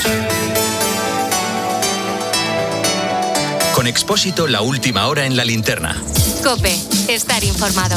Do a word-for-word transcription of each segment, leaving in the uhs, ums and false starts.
Con Expósito, la última hora en la linterna. COPE, estar informado.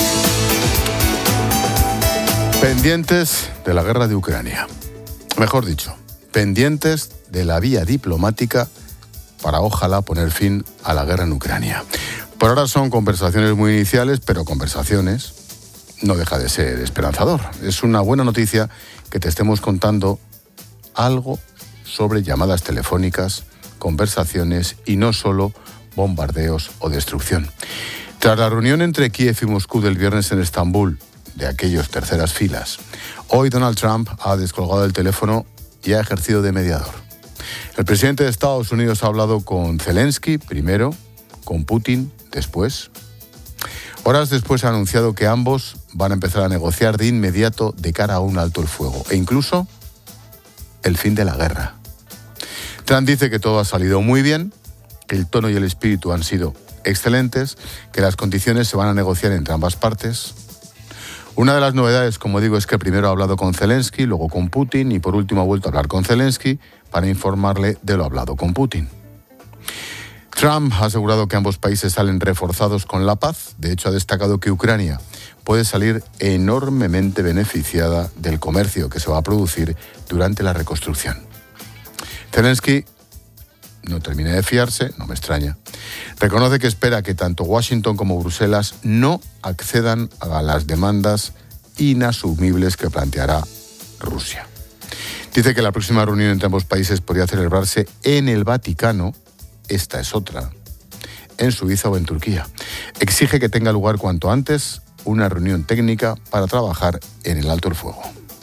Pendientes de la guerra de Ucrania. Mejor dicho, pendientes de la vía diplomática para ojalá poner fin a la guerra en Ucrania. Por ahora son conversaciones muy iniciales, pero conversaciones no deja de ser esperanzador. Es una buena noticia que te estemos contando algo sobre llamadas telefónicas, conversaciones y no solo bombardeos o destrucción. Tras la reunión entre Kiev y Moscú del viernes en Estambul, de aquellos terceras filas, hoy Donald Trump ha descolgado el teléfono y ha ejercido de mediador. El presidente de Estados Unidos ha hablado con Zelensky primero, con Putin después. Horas después ha anunciado que ambos van a empezar a negociar de inmediato de cara a un alto el fuego e incluso el fin de la guerra. Trump dice que todo ha salido muy bien, que el tono y el espíritu han sido excelentes, que las condiciones se van a negociar entre ambas partes. Una de las novedades, como digo, es que primero ha hablado con Zelensky, luego con Putin y por último ha vuelto a hablar con Zelensky para informarle de lo hablado con Putin. Trump ha asegurado que ambos países salen reforzados con la paz. De hecho, ha destacado que Ucrania puede salir enormemente beneficiada del comercio que se va a producir durante la reconstrucción. Zelensky no termina de fiarse, no me extraña. Reconoce que espera que tanto Washington como Bruselas no accedan a las demandas inasumibles que planteará Rusia. Dice que la próxima reunión entre ambos países podría celebrarse en el Vaticano, esta es otra, en Suiza o en Turquía. Exige que tenga lugar cuanto antes una reunión técnica para trabajar en el alto el fuego.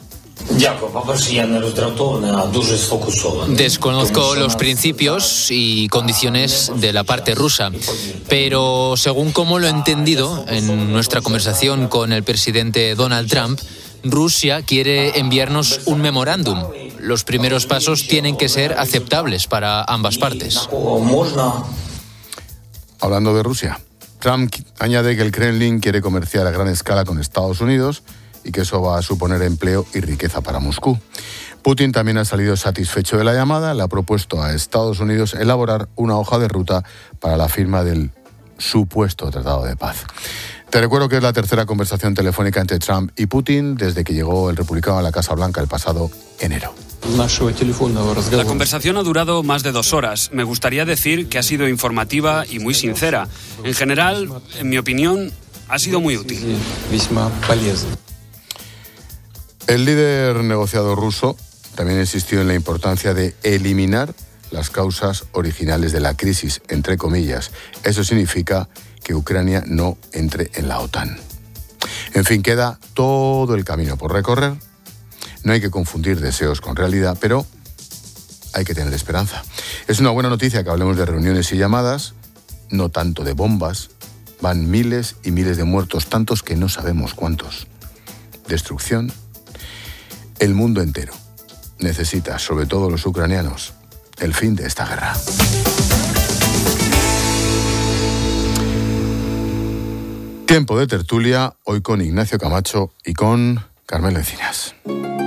Desconozco los principios y condiciones de la parte rusa, pero según como lo he entendido en nuestra conversación con el presidente Donald Trump, Rusia quiere enviarnos un memorándum. Los primeros pasos tienen que ser aceptables para ambas partes. Hablando de Rusia, Trump añade que el Kremlin quiere comerciar a gran escala con Estados Unidos y que eso va a suponer empleo y riqueza para Moscú. Putin también ha salido satisfecho de la llamada, le ha propuesto a Estados Unidos elaborar una hoja de ruta para la firma del supuesto tratado de paz. Te recuerdo que es la tercera conversación telefónica entre Trump y Putin desde que llegó el republicano a la Casa Blanca el pasado enero. La conversación ha durado más de dos horas. Me gustaría decir que ha sido informativa y muy sincera. En general, en mi opinión, ha sido muy útil. El líder negociador ruso también insistió en la importancia de eliminar las causas originales de la crisis, entre comillas. Eso significa que Ucrania no entre en la OTAN. En fin, queda todo el camino por recorrer. No hay que confundir deseos con realidad, pero hay que tener esperanza. Es una buena noticia que hablemos de reuniones y llamadas, no tanto de bombas. Van miles y miles de muertos, tantos que no sabemos cuántos. Destrucción. El mundo entero necesita, sobre todo los ucranianos, el fin de esta guerra. Tiempo de tertulia, hoy con Ignacio Camacho y con Carmelo Encinas.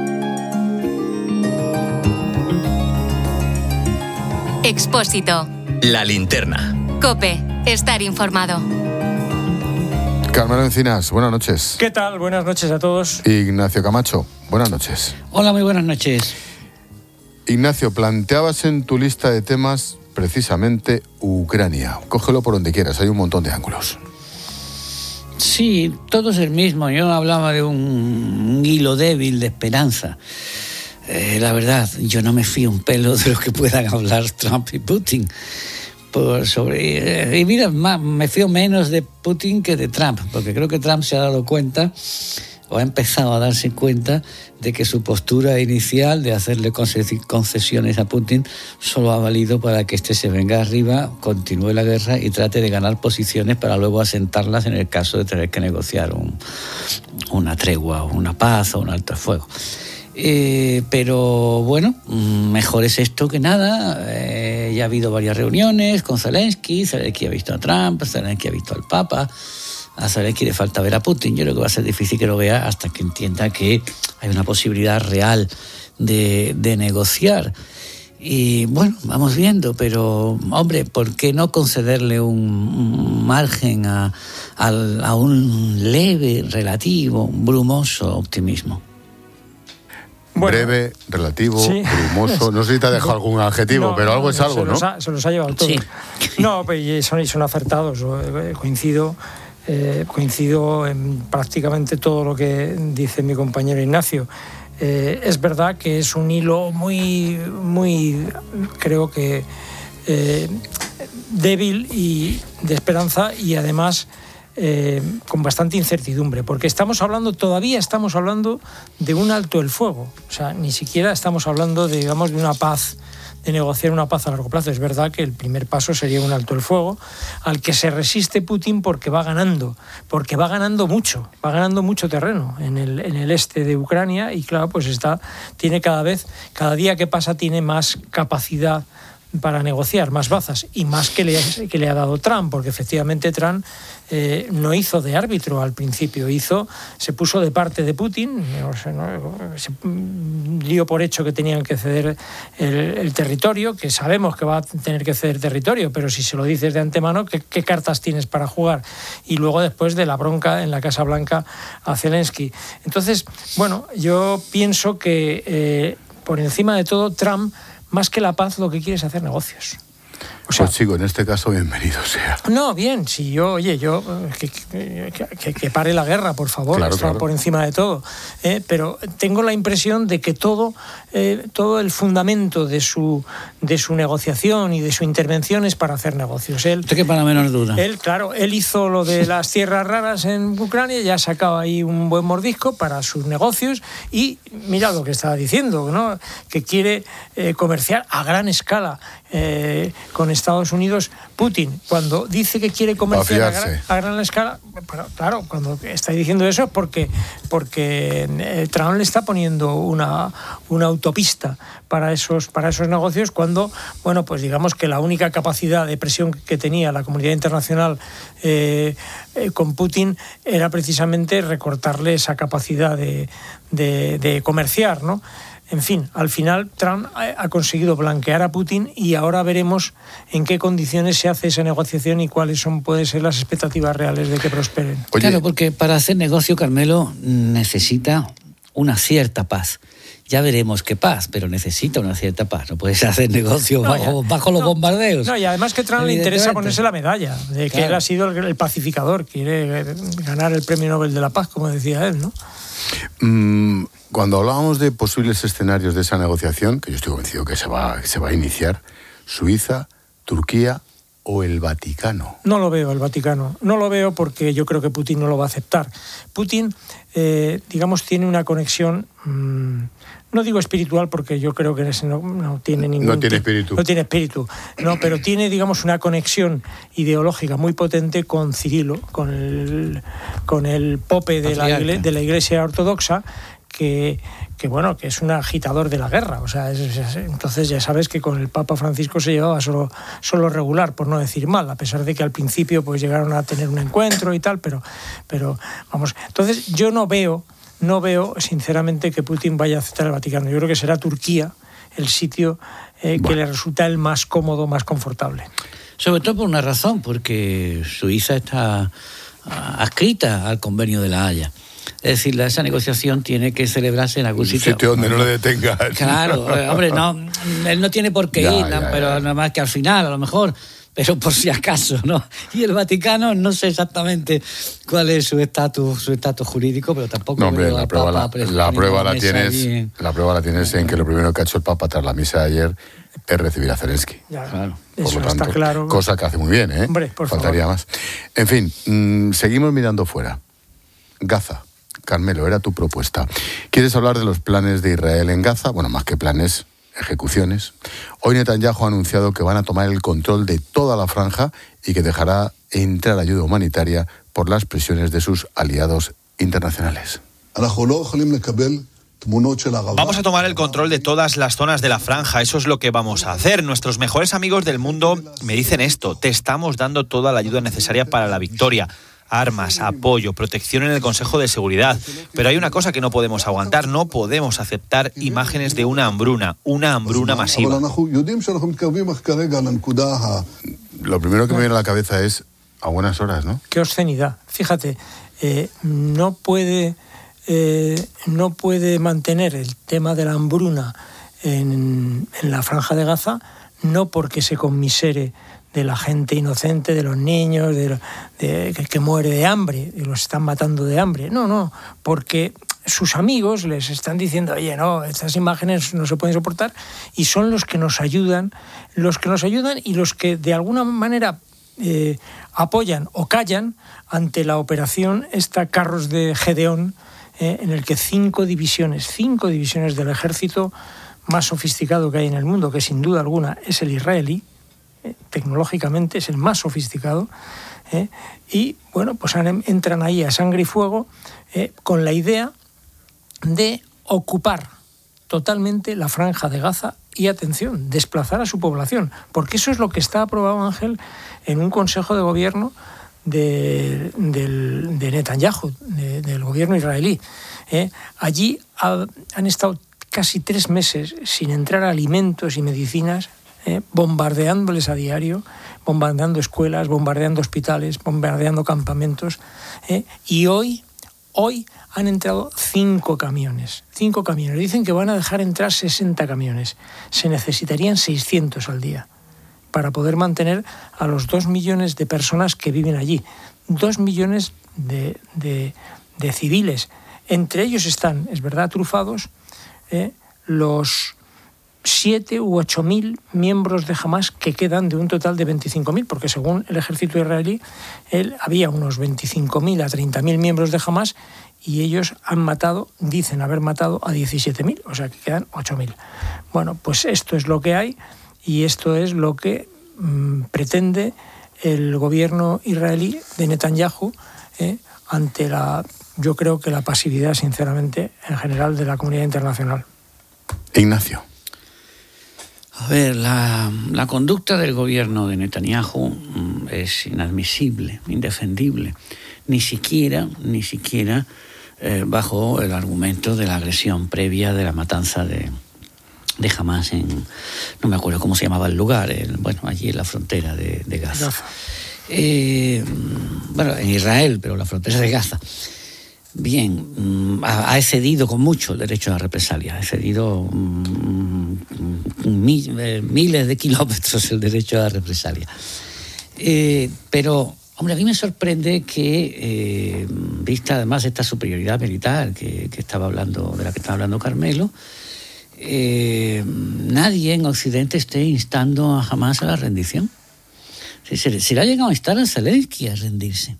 Expósito. La linterna. COPE, estar informado. Carmelo Encinas, buenas noches. ¿Qué tal? Buenas noches a todos. Ignacio Camacho, buenas noches. Hola, muy buenas noches. Ignacio, planteabas en tu lista de temas precisamente Ucrania. Cógelo por donde quieras, hay un montón de ángulos. Sí, todo es el mismo. Yo hablaba de un, un hilo débil de esperanza. Eh, la verdad, yo no me fío un pelo de lo que puedan hablar Trump y Putin. Por sobre, eh, y mira, más, me fío menos de Putin que de Trump, porque creo que Trump se ha dado cuenta, o ha empezado a darse cuenta, de que su postura inicial de hacerle concesiones a Putin solo ha valido para que éste se venga arriba, continúe la guerra y trate de ganar posiciones para luego asentarlas en el caso de tener que negociar un, una tregua, o una paz o un alto el fuego. Eh, pero bueno, mejor es esto que nada. Eh, ya ha habido varias reuniones con Zelensky, Zelensky ha visto a Trump, Zelensky ha visto al Papa, a Zelensky le falta ver a Putin. Yo creo que va a ser difícil que lo vea hasta que entienda que hay una posibilidad real de, de negociar. Y bueno, vamos viendo, pero hombre, ¿por qué no concederle un, un margen a, a, a un leve, relativo, brumoso optimismo? Bueno, breve, relativo, sí. brumoso. No sé si te ha dejado algún adjetivo, no, pero algo no, es algo, se ¿no? Los ha, se los ha llevado todos. Sí. No, pues son, son acertados. Coincido, eh, coincido en prácticamente todo lo que dice mi compañero Ignacio. Eh, es verdad que es un hilo muy, muy, creo que eh, débil y de esperanza y además eh, con bastante incertidumbre, porque estamos hablando, todavía estamos hablando de un alto el fuego, o sea, ni siquiera estamos hablando de, digamos, de una paz, de negociar una paz a largo plazo. Es verdad que el primer paso sería un alto el fuego, al que se resiste Putin porque va ganando, porque va ganando mucho, va ganando mucho terreno en el, en el este de Ucrania y claro, pues está, tiene cada vez, cada día que pasa tiene más capacidad para negociar, más bazas y más que le, que le ha dado Trump, porque efectivamente Trump eh, no hizo de árbitro al principio, hizo, se puso de parte de Putin, o sea, ¿no? Se dio por hecho que tenían que ceder el, el territorio, que sabemos que va a tener que ceder territorio, pero si se lo dices de antemano, ¿qué, qué cartas tienes para jugar? Y luego después de la bronca en la Casa Blanca a Zelensky. Entonces, bueno, yo pienso que eh, por encima de todo Trump, más que la paz, lo que quiere es hacer negocios. O sea, pues chico, en este caso, bienvenido sea. No, bien, si yo, oye, yo, que, que, que pare la guerra, por favor, claro, está claro. por encima de todo. ¿eh? Pero tengo la impresión de que todo, eh, todo el fundamento de su, de su negociación y de su intervención es para hacer negocios. Él, ¿Usted qué para menos duda? Él, claro, él hizo lo de las tierras raras en Ucrania, ya ha sacado ahí un buen mordisco para sus negocios y mira lo que estaba diciendo, ¿no? Que quiere eh, comerciar a gran escala eh, con Estados Unidos. Putin, cuando dice que quiere comerciar a gran, a gran escala, bueno, claro, cuando está diciendo eso es porque, porque eh, Trump le está poniendo una, una autopista para esos, para esos negocios, cuando, bueno, pues digamos que la única capacidad de presión que tenía la comunidad internacional eh, eh, con Putin era precisamente recortarle esa capacidad de, de, de comerciar, ¿no? En fin, al final Trump ha conseguido blanquear a Putin y ahora veremos en qué condiciones se hace esa negociación y cuáles son, pueden ser las expectativas reales de que prosperen. Oye. Claro, porque para hacer negocio, Carmelo, necesita una cierta paz. Ya veremos qué paz, pero necesita una cierta paz. No puedes hacer negocio no, bajo, bajo los no, bombardeos. No, y además que a Trump le interesa ponerse la medalla, de que claro. él ha sido el, el pacificador, quiere ganar el Premio Nobel de la Paz, como decía él, ¿no? Mm, cuando hablábamos de posibles escenarios de esa negociación, que yo estoy convencido que se va, que se va a iniciar, Suiza, Turquía o el Vaticano. No lo veo, el Vaticano. No lo veo porque yo creo que Putin no lo va a aceptar. Putin, eh, digamos, tiene una conexión... Mmm, no digo espiritual porque yo creo que ese no, no tiene ningún... No tiene espíritu. No tiene espíritu, no, pero tiene, digamos, una conexión ideológica muy potente con Cirilo, con el, con el pope de la, igle, de la Iglesia Ortodoxa, que, que, bueno, que es un agitador de la guerra. O sea, es, es, entonces ya sabes que con el Papa Francisco se llevaba solo, solo regular, por no decir mal, a pesar de que al principio pues llegaron a tener un encuentro y tal, pero, pero vamos... Entonces yo no veo... No veo, sinceramente, que Putin vaya a aceptar el Vaticano. Yo creo que será Turquía el sitio eh, bueno. que le resulta el más cómodo, más confortable. Sobre todo por una razón, porque Suiza está adscrita al Convenio de La Haya. Es decir, esa negociación tiene que celebrarse en algún un sitio. sitio donde no le detengan. Claro, hombre, no, él no tiene por qué ya, ir, ya, ya. pero nada más que al final, a lo mejor... pero por si acaso, ¿no? Y el Vaticano, no sé exactamente cuál es su estatus su estatus jurídico, pero tampoco no, hombre, la prueba, la, la, prueba la, tienes, y... la prueba la tienes en que lo primero que ha hecho el Papa tras la misa de ayer es recibir a Zelensky. Ya, claro. Por Eso lo tanto, está claro. Cosa que hace muy bien, ¿eh? Hombre, por Faltaría favor. más. En fin, mmm, seguimos mirando fuera. Gaza. Carmelo, era tu propuesta. ¿Quieres hablar de los planes de Israel en Gaza? Bueno, más que planes... ejecuciones. Hoy Netanyahu ha anunciado que van a tomar el control de toda la franja y que dejará entrar ayuda humanitaria por las presiones de sus aliados internacionales. Vamos a tomar el control de todas las zonas de la franja, eso es lo que vamos a hacer. Nuestros mejores amigos del mundo me dicen esto: te estamos dando toda la ayuda necesaria para la victoria. armas, apoyo, protección en el Consejo de Seguridad. Pero hay una cosa que no podemos aguantar, no podemos aceptar imágenes de una hambruna, una hambruna masiva. Lo primero que me viene a la cabeza es a buenas horas, ¿no? Qué obscenidad. Fíjate, eh, no puede eh, no puede mantener el tema de la hambruna en, en la Franja de Gaza, no porque se conmisere de la gente inocente, de los niños, de, de, que, que muere de hambre, y los están matando de hambre. No, no, porque sus amigos les están diciendo, oye, no, estas imágenes no se pueden soportar, y son los que nos ayudan, los que nos ayudan y los que de alguna manera eh, apoyan o callan ante la operación esta Carros de Gedeón, eh, en el que cinco divisiones, cinco divisiones del ejército más sofisticado que hay en el mundo, que sin duda alguna es el israelí, eh, tecnológicamente es el más sofisticado, eh, y bueno, pues han, entran ahí a sangre y fuego eh, con la idea de ocupar totalmente la Franja de Gaza y, atención, desplazar a su población, porque eso es lo que está aprobado, Ángel, en un consejo de gobierno de, de, de Netanyahu, de, del gobierno israelí. Eh, allí ha, han estado casi tres meses sin entrar alimentos y medicinas, eh, bombardeándoles a diario, bombardeando escuelas, bombardeando hospitales, bombardeando campamentos, eh, y hoy, hoy han entrado cinco camiones, cinco camiones. Dicen que van a dejar entrar sesenta camiones. Se necesitarían seiscientos al día para poder mantener a los dos millones de personas que viven allí. Dos millones de, de, de civiles. Entre ellos están, es verdad, trufados, eh, los siete u ocho mil miembros de Hamás que quedan de un total de veinticinco mil, porque según el ejército israelí, él, había unos veinticinco mil a treinta mil miembros de Hamás y ellos han matado, dicen haber matado a diecisiete mil, o sea que quedan ocho mil. Bueno, pues esto es lo que hay y esto es lo que mmm, pretende el gobierno israelí de Netanyahu eh, ante la, yo creo que la pasividad, sinceramente, en general de la comunidad internacional. Ignacio. A ver, la, la conducta del gobierno de Netanyahu mm, es inadmisible, indefendible. Ni siquiera, ni siquiera eh, bajo el argumento de la agresión previa de la matanza de, de Hamás en, no me acuerdo cómo se llamaba el lugar, el, bueno, allí en la frontera de, de Gaza. Gaza. Eh, bueno, en Israel, pero la frontera de Gaza. Bien, ha excedido con mucho el derecho a la represalia, ha excedido um, miles de kilómetros el derecho a la represalia. Eh, pero, hombre, a mí me sorprende que, eh, vista además esta superioridad militar que, que estaba hablando, de la que estaba hablando Carmelo, eh, nadie en Occidente esté instando a Hamás a la rendición. Se, se, se le ha llegado a instar a Zelensky a rendirse.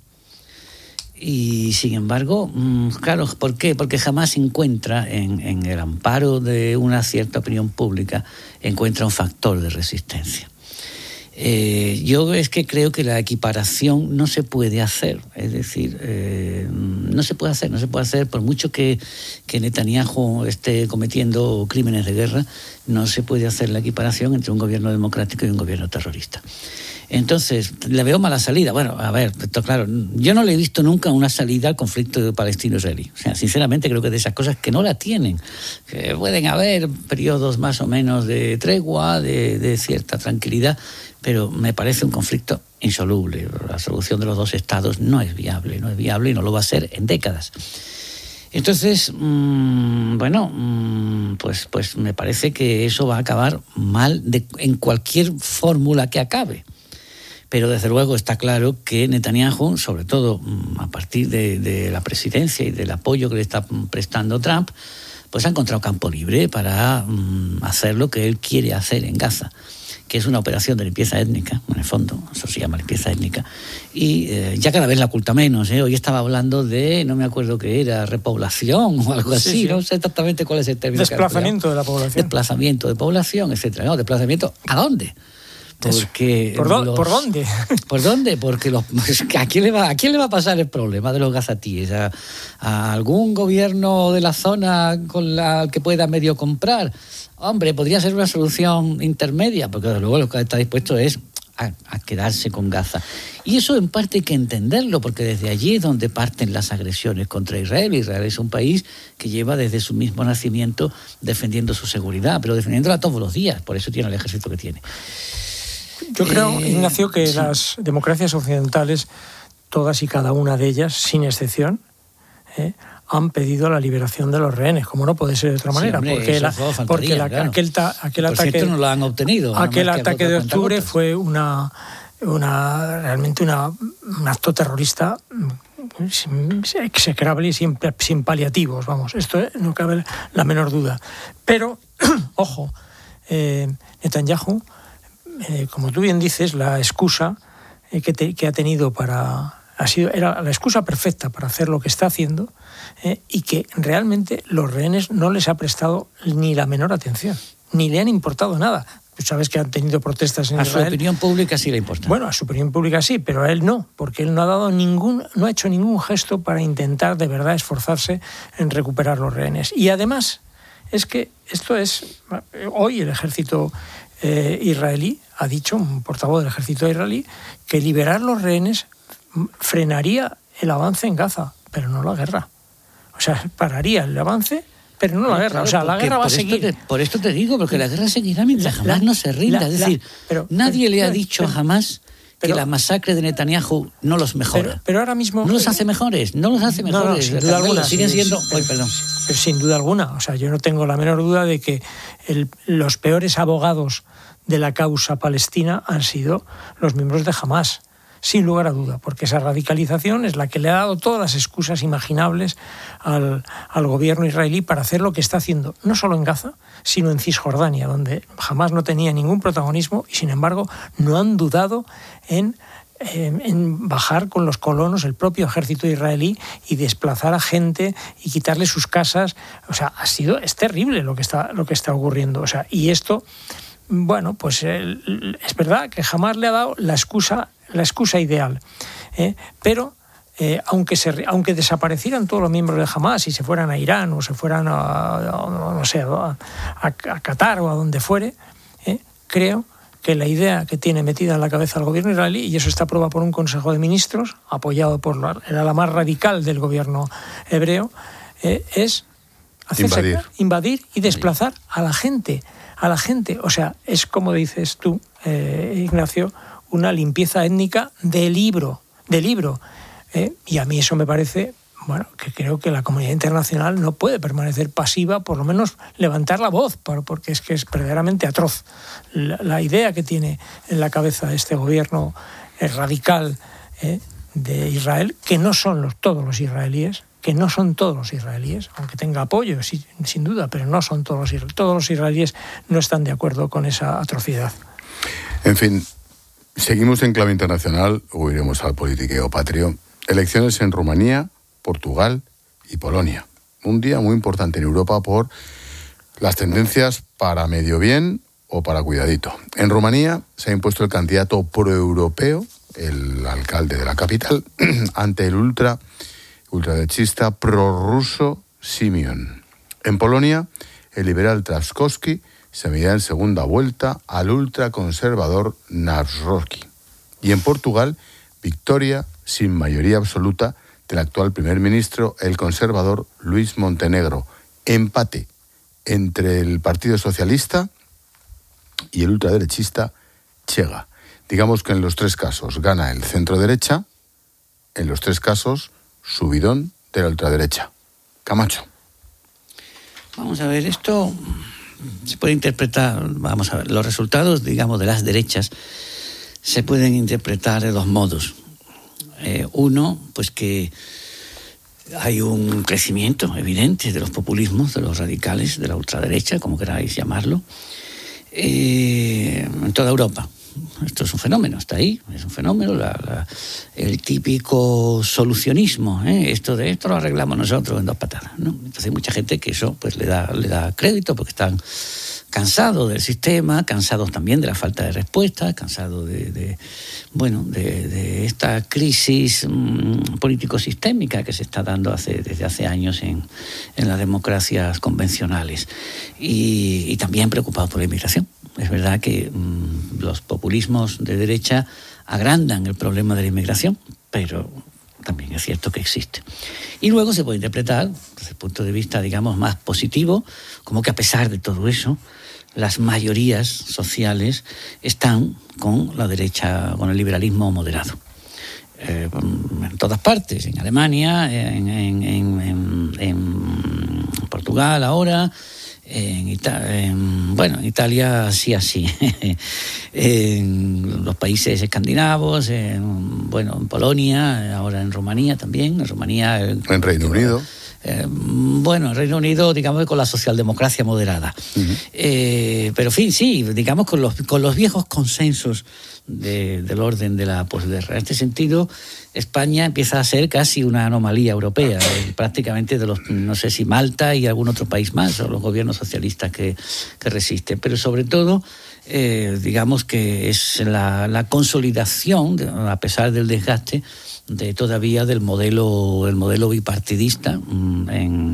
Y sin embargo, claro, ¿por qué? Porque jamás encuentra en, en el amparo de una cierta opinión pública, encuentra un factor de resistencia. Eh, yo es que creo que la equiparación no se puede hacer, es decir, eh, no se puede hacer, no se puede hacer por mucho que, que Netanyahu esté cometiendo crímenes de guerra, no se puede hacer la equiparación entre un gobierno democrático y un gobierno terrorista. Entonces, le veo mala salida. Bueno, a ver, esto, claro, yo no le he visto nunca una salida al conflicto palestino-israelí. O sea, sinceramente creo que de esas cosas que no la tienen, que pueden haber periodos más o menos de tregua, de, de cierta tranquilidad, pero me parece un conflicto insoluble. La solución de los dos estados no es viable, no es viable y no lo va a ser en décadas. Entonces, mmm, bueno, mmm, pues, pues me parece que eso va a acabar mal de, en cualquier fórmula que acabe. Pero desde luego está claro que Netanyahu, sobre todo a partir de, de la presidencia y del apoyo que le está prestando Trump, pues ha encontrado campo libre para um, hacer lo que él quiere hacer en Gaza, que es una operación de limpieza étnica, en el fondo, eso se llama limpieza étnica, y eh, ya cada vez la oculta menos. ¿eh? Hoy estaba hablando de, no me acuerdo qué era, repoblación o algo así, sí, sí. No sé exactamente cuál es el término. Desplazamiento de la población. Desplazamiento de población, etcétera. No, desplazamiento, ¿a dónde? Porque ¿Por, do, los, ¿Por dónde? ¿Por dónde? Porque los, ¿a, quién le va, ¿a quién le va a pasar el problema de los gazatíes? ¿A, a algún gobierno de la zona con la que pueda medio comprar? Hombre, podría ser una solución intermedia, porque desde luego lo que está dispuesto es a, a quedarse con Gaza. Y eso en parte hay que entenderlo, porque desde allí es donde parten las agresiones contra Israel. Israel es un país que lleva desde su mismo nacimiento defendiendo su seguridad, pero defendiéndola todos los días, por eso tiene el ejército que tiene. Yo creo, eh, Ignacio, que sí. las democracias occidentales, todas y cada una de ellas, sin excepción, eh, han pedido la liberación de los rehenes, como no puede ser de otra manera, sí, hombre, porque, la, faltaría, porque la, claro. aquel, ta, aquel Por ataque cierto, no lo han obtenido. aquel ataque de octubre gotas. fue una, una realmente una, un acto terrorista execrable y sin, sin paliativos, vamos, esto no cabe la menor duda. Pero, ojo, eh, Netanyahu, eh, como tú bien dices, la excusa eh, que, te, que ha tenido para... Ha sido, era la excusa perfecta para hacer lo que está haciendo, eh, y que realmente los rehenes no les ha prestado ni la menor atención, ni le han importado nada. Tú sabes que han tenido protestas en a Israel. A su opinión pública sí le importa. Bueno, a su opinión pública sí, pero a él no, porque él no ha dado ningún, no ha hecho ningún gesto para intentar de verdad esforzarse en recuperar los rehenes. Y además, es que esto es... Hoy el ejército eh, israelí ha dicho, un portavoz del ejército israelí, que liberar los rehenes frenaría el avance en Gaza, pero no la guerra. O sea, pararía el avance, pero no la guerra. O sea, la guerra va a seguir. Te, por esto te digo, porque la guerra seguirá mientras Hamás no se rinda. La, es decir, la, pero, nadie pero, le ha pero, dicho pero, a Hamás que pero, la masacre de Netanyahu no los mejora. Pero, pero ahora mismo... No los hace mejores, no los hace mejores. No, no, sin duda alguna. Siguen siendo... Pero, Ay, perdón. Pero sin duda alguna. O sea, yo no tengo la menor duda de que el, los peores abogados de la causa palestina han sido los miembros de Hamás. Sin lugar a duda, porque esa radicalización es la que le ha dado todas las excusas imaginables al, al gobierno israelí para hacer lo que está haciendo, no solo en Gaza, sino en Cisjordania, donde jamás no tenía ningún protagonismo y, sin embargo, no han dudado en, eh, en bajar con los colonos el propio ejército israelí y desplazar a gente y quitarle sus casas. O sea, ha sido, es terrible lo que está, lo que está ocurriendo. O sea, y esto, bueno, pues eh, es verdad que jamás le ha dado la excusa la excusa ideal, ¿eh? pero eh, aunque se, aunque desaparecieran todos los miembros de Hamás y se fueran a Irán o se fueran a, a no sé, a, a, a Qatar o a donde fuere, ¿eh? creo que la idea que tiene metida en la cabeza el gobierno israelí, y eso está aprobado por un Consejo de Ministros, apoyado por la, el ala más radical del gobierno hebreo, eh, es hacerse, invadir. invadir y desplazar a la gente, a la gente. O sea, es como dices tú, eh, Ignacio, una limpieza étnica de libro, de libro. ¿eh? Y a mí eso me parece, bueno, que creo que la comunidad internacional no puede permanecer pasiva, por lo menos levantar la voz, porque es que es verdaderamente atroz. La, la idea que tiene en la cabeza este gobierno eh, radical eh, de Israel, que no son los, todos los israelíes, que no son todos los israelíes, aunque tenga apoyo, sí, sin duda, pero no son todos los, todos los israelíes no están de acuerdo con esa atrocidad. En fin, seguimos en clave internacional o iremos al politiqueo patrio. Elecciones en Rumanía, Portugal y Polonia. Un día muy importante en Europa por las tendencias para medio bien o para cuidadito. En Rumanía se ha impuesto el candidato proeuropeo, el alcalde de la capital, ante el ultra, ultraderechista prorruso Simeon. En Polonia, el liberal Trzaskowski se medirá en segunda vuelta al ultraconservador Nawrocki. Y en Portugal, victoria sin mayoría absoluta del actual primer ministro, el conservador Luís Montenegro. Empate entre el Partido Socialista y el ultraderechista Chega. Digamos que en los tres casos gana el centro-derecha, en los tres casos subidón de la ultraderecha. Camacho. Vamos a ver, esto se puede interpretar, vamos a ver, los resultados, digamos, de las derechas se pueden interpretar de dos modos. Eh, uno, pues que hay un crecimiento evidente de los populismos, de los radicales, de la ultraderecha, como queráis llamarlo, eh, en toda Europa. Esto es un fenómeno, está ahí, es un fenómeno, la, la, el típico solucionismo, ¿eh? esto de esto lo arreglamos nosotros en dos patadas, ¿no? Entonces hay mucha gente que eso pues le da, le da crédito porque están cansados del sistema, cansados también de la falta de respuesta, cansados de, de bueno, de, de esta crisis mmm, político-sistémica que se está dando hace, desde hace años en, en las democracias convencionales y, y también preocupados por la inmigración. Es verdad que mmm, los populismos de derecha agrandan el problema de la inmigración, pero también es cierto que existe. Y luego se puede interpretar, desde el punto de vista, digamos, más positivo, como que a pesar de todo eso, las mayorías sociales están con la derecha, con el liberalismo moderado. Eh, en todas partes, en Alemania, en, en, en, en, en Portugal ahora, en, Ita- en, bueno, en Italia sí así, en los países escandinavos, en, bueno, en Polonia, ahora en Rumanía también, en Rumanía... En Reino Unido. Eh, bueno, en Reino Unido, digamos, con la socialdemocracia moderada. Uh-huh. Eh, pero, en fin, sí, digamos, con los, con los viejos consensos de, del orden de la posguerra. En este sentido, España empieza a ser casi una anomalía europea, eh, prácticamente de los, no sé si Malta y algún otro país más, o los gobiernos socialistas que, que resisten. Pero, sobre todo, eh, digamos que es la, la consolidación, de, a pesar del desgaste, de todavía del modelo el modelo bipartidista en,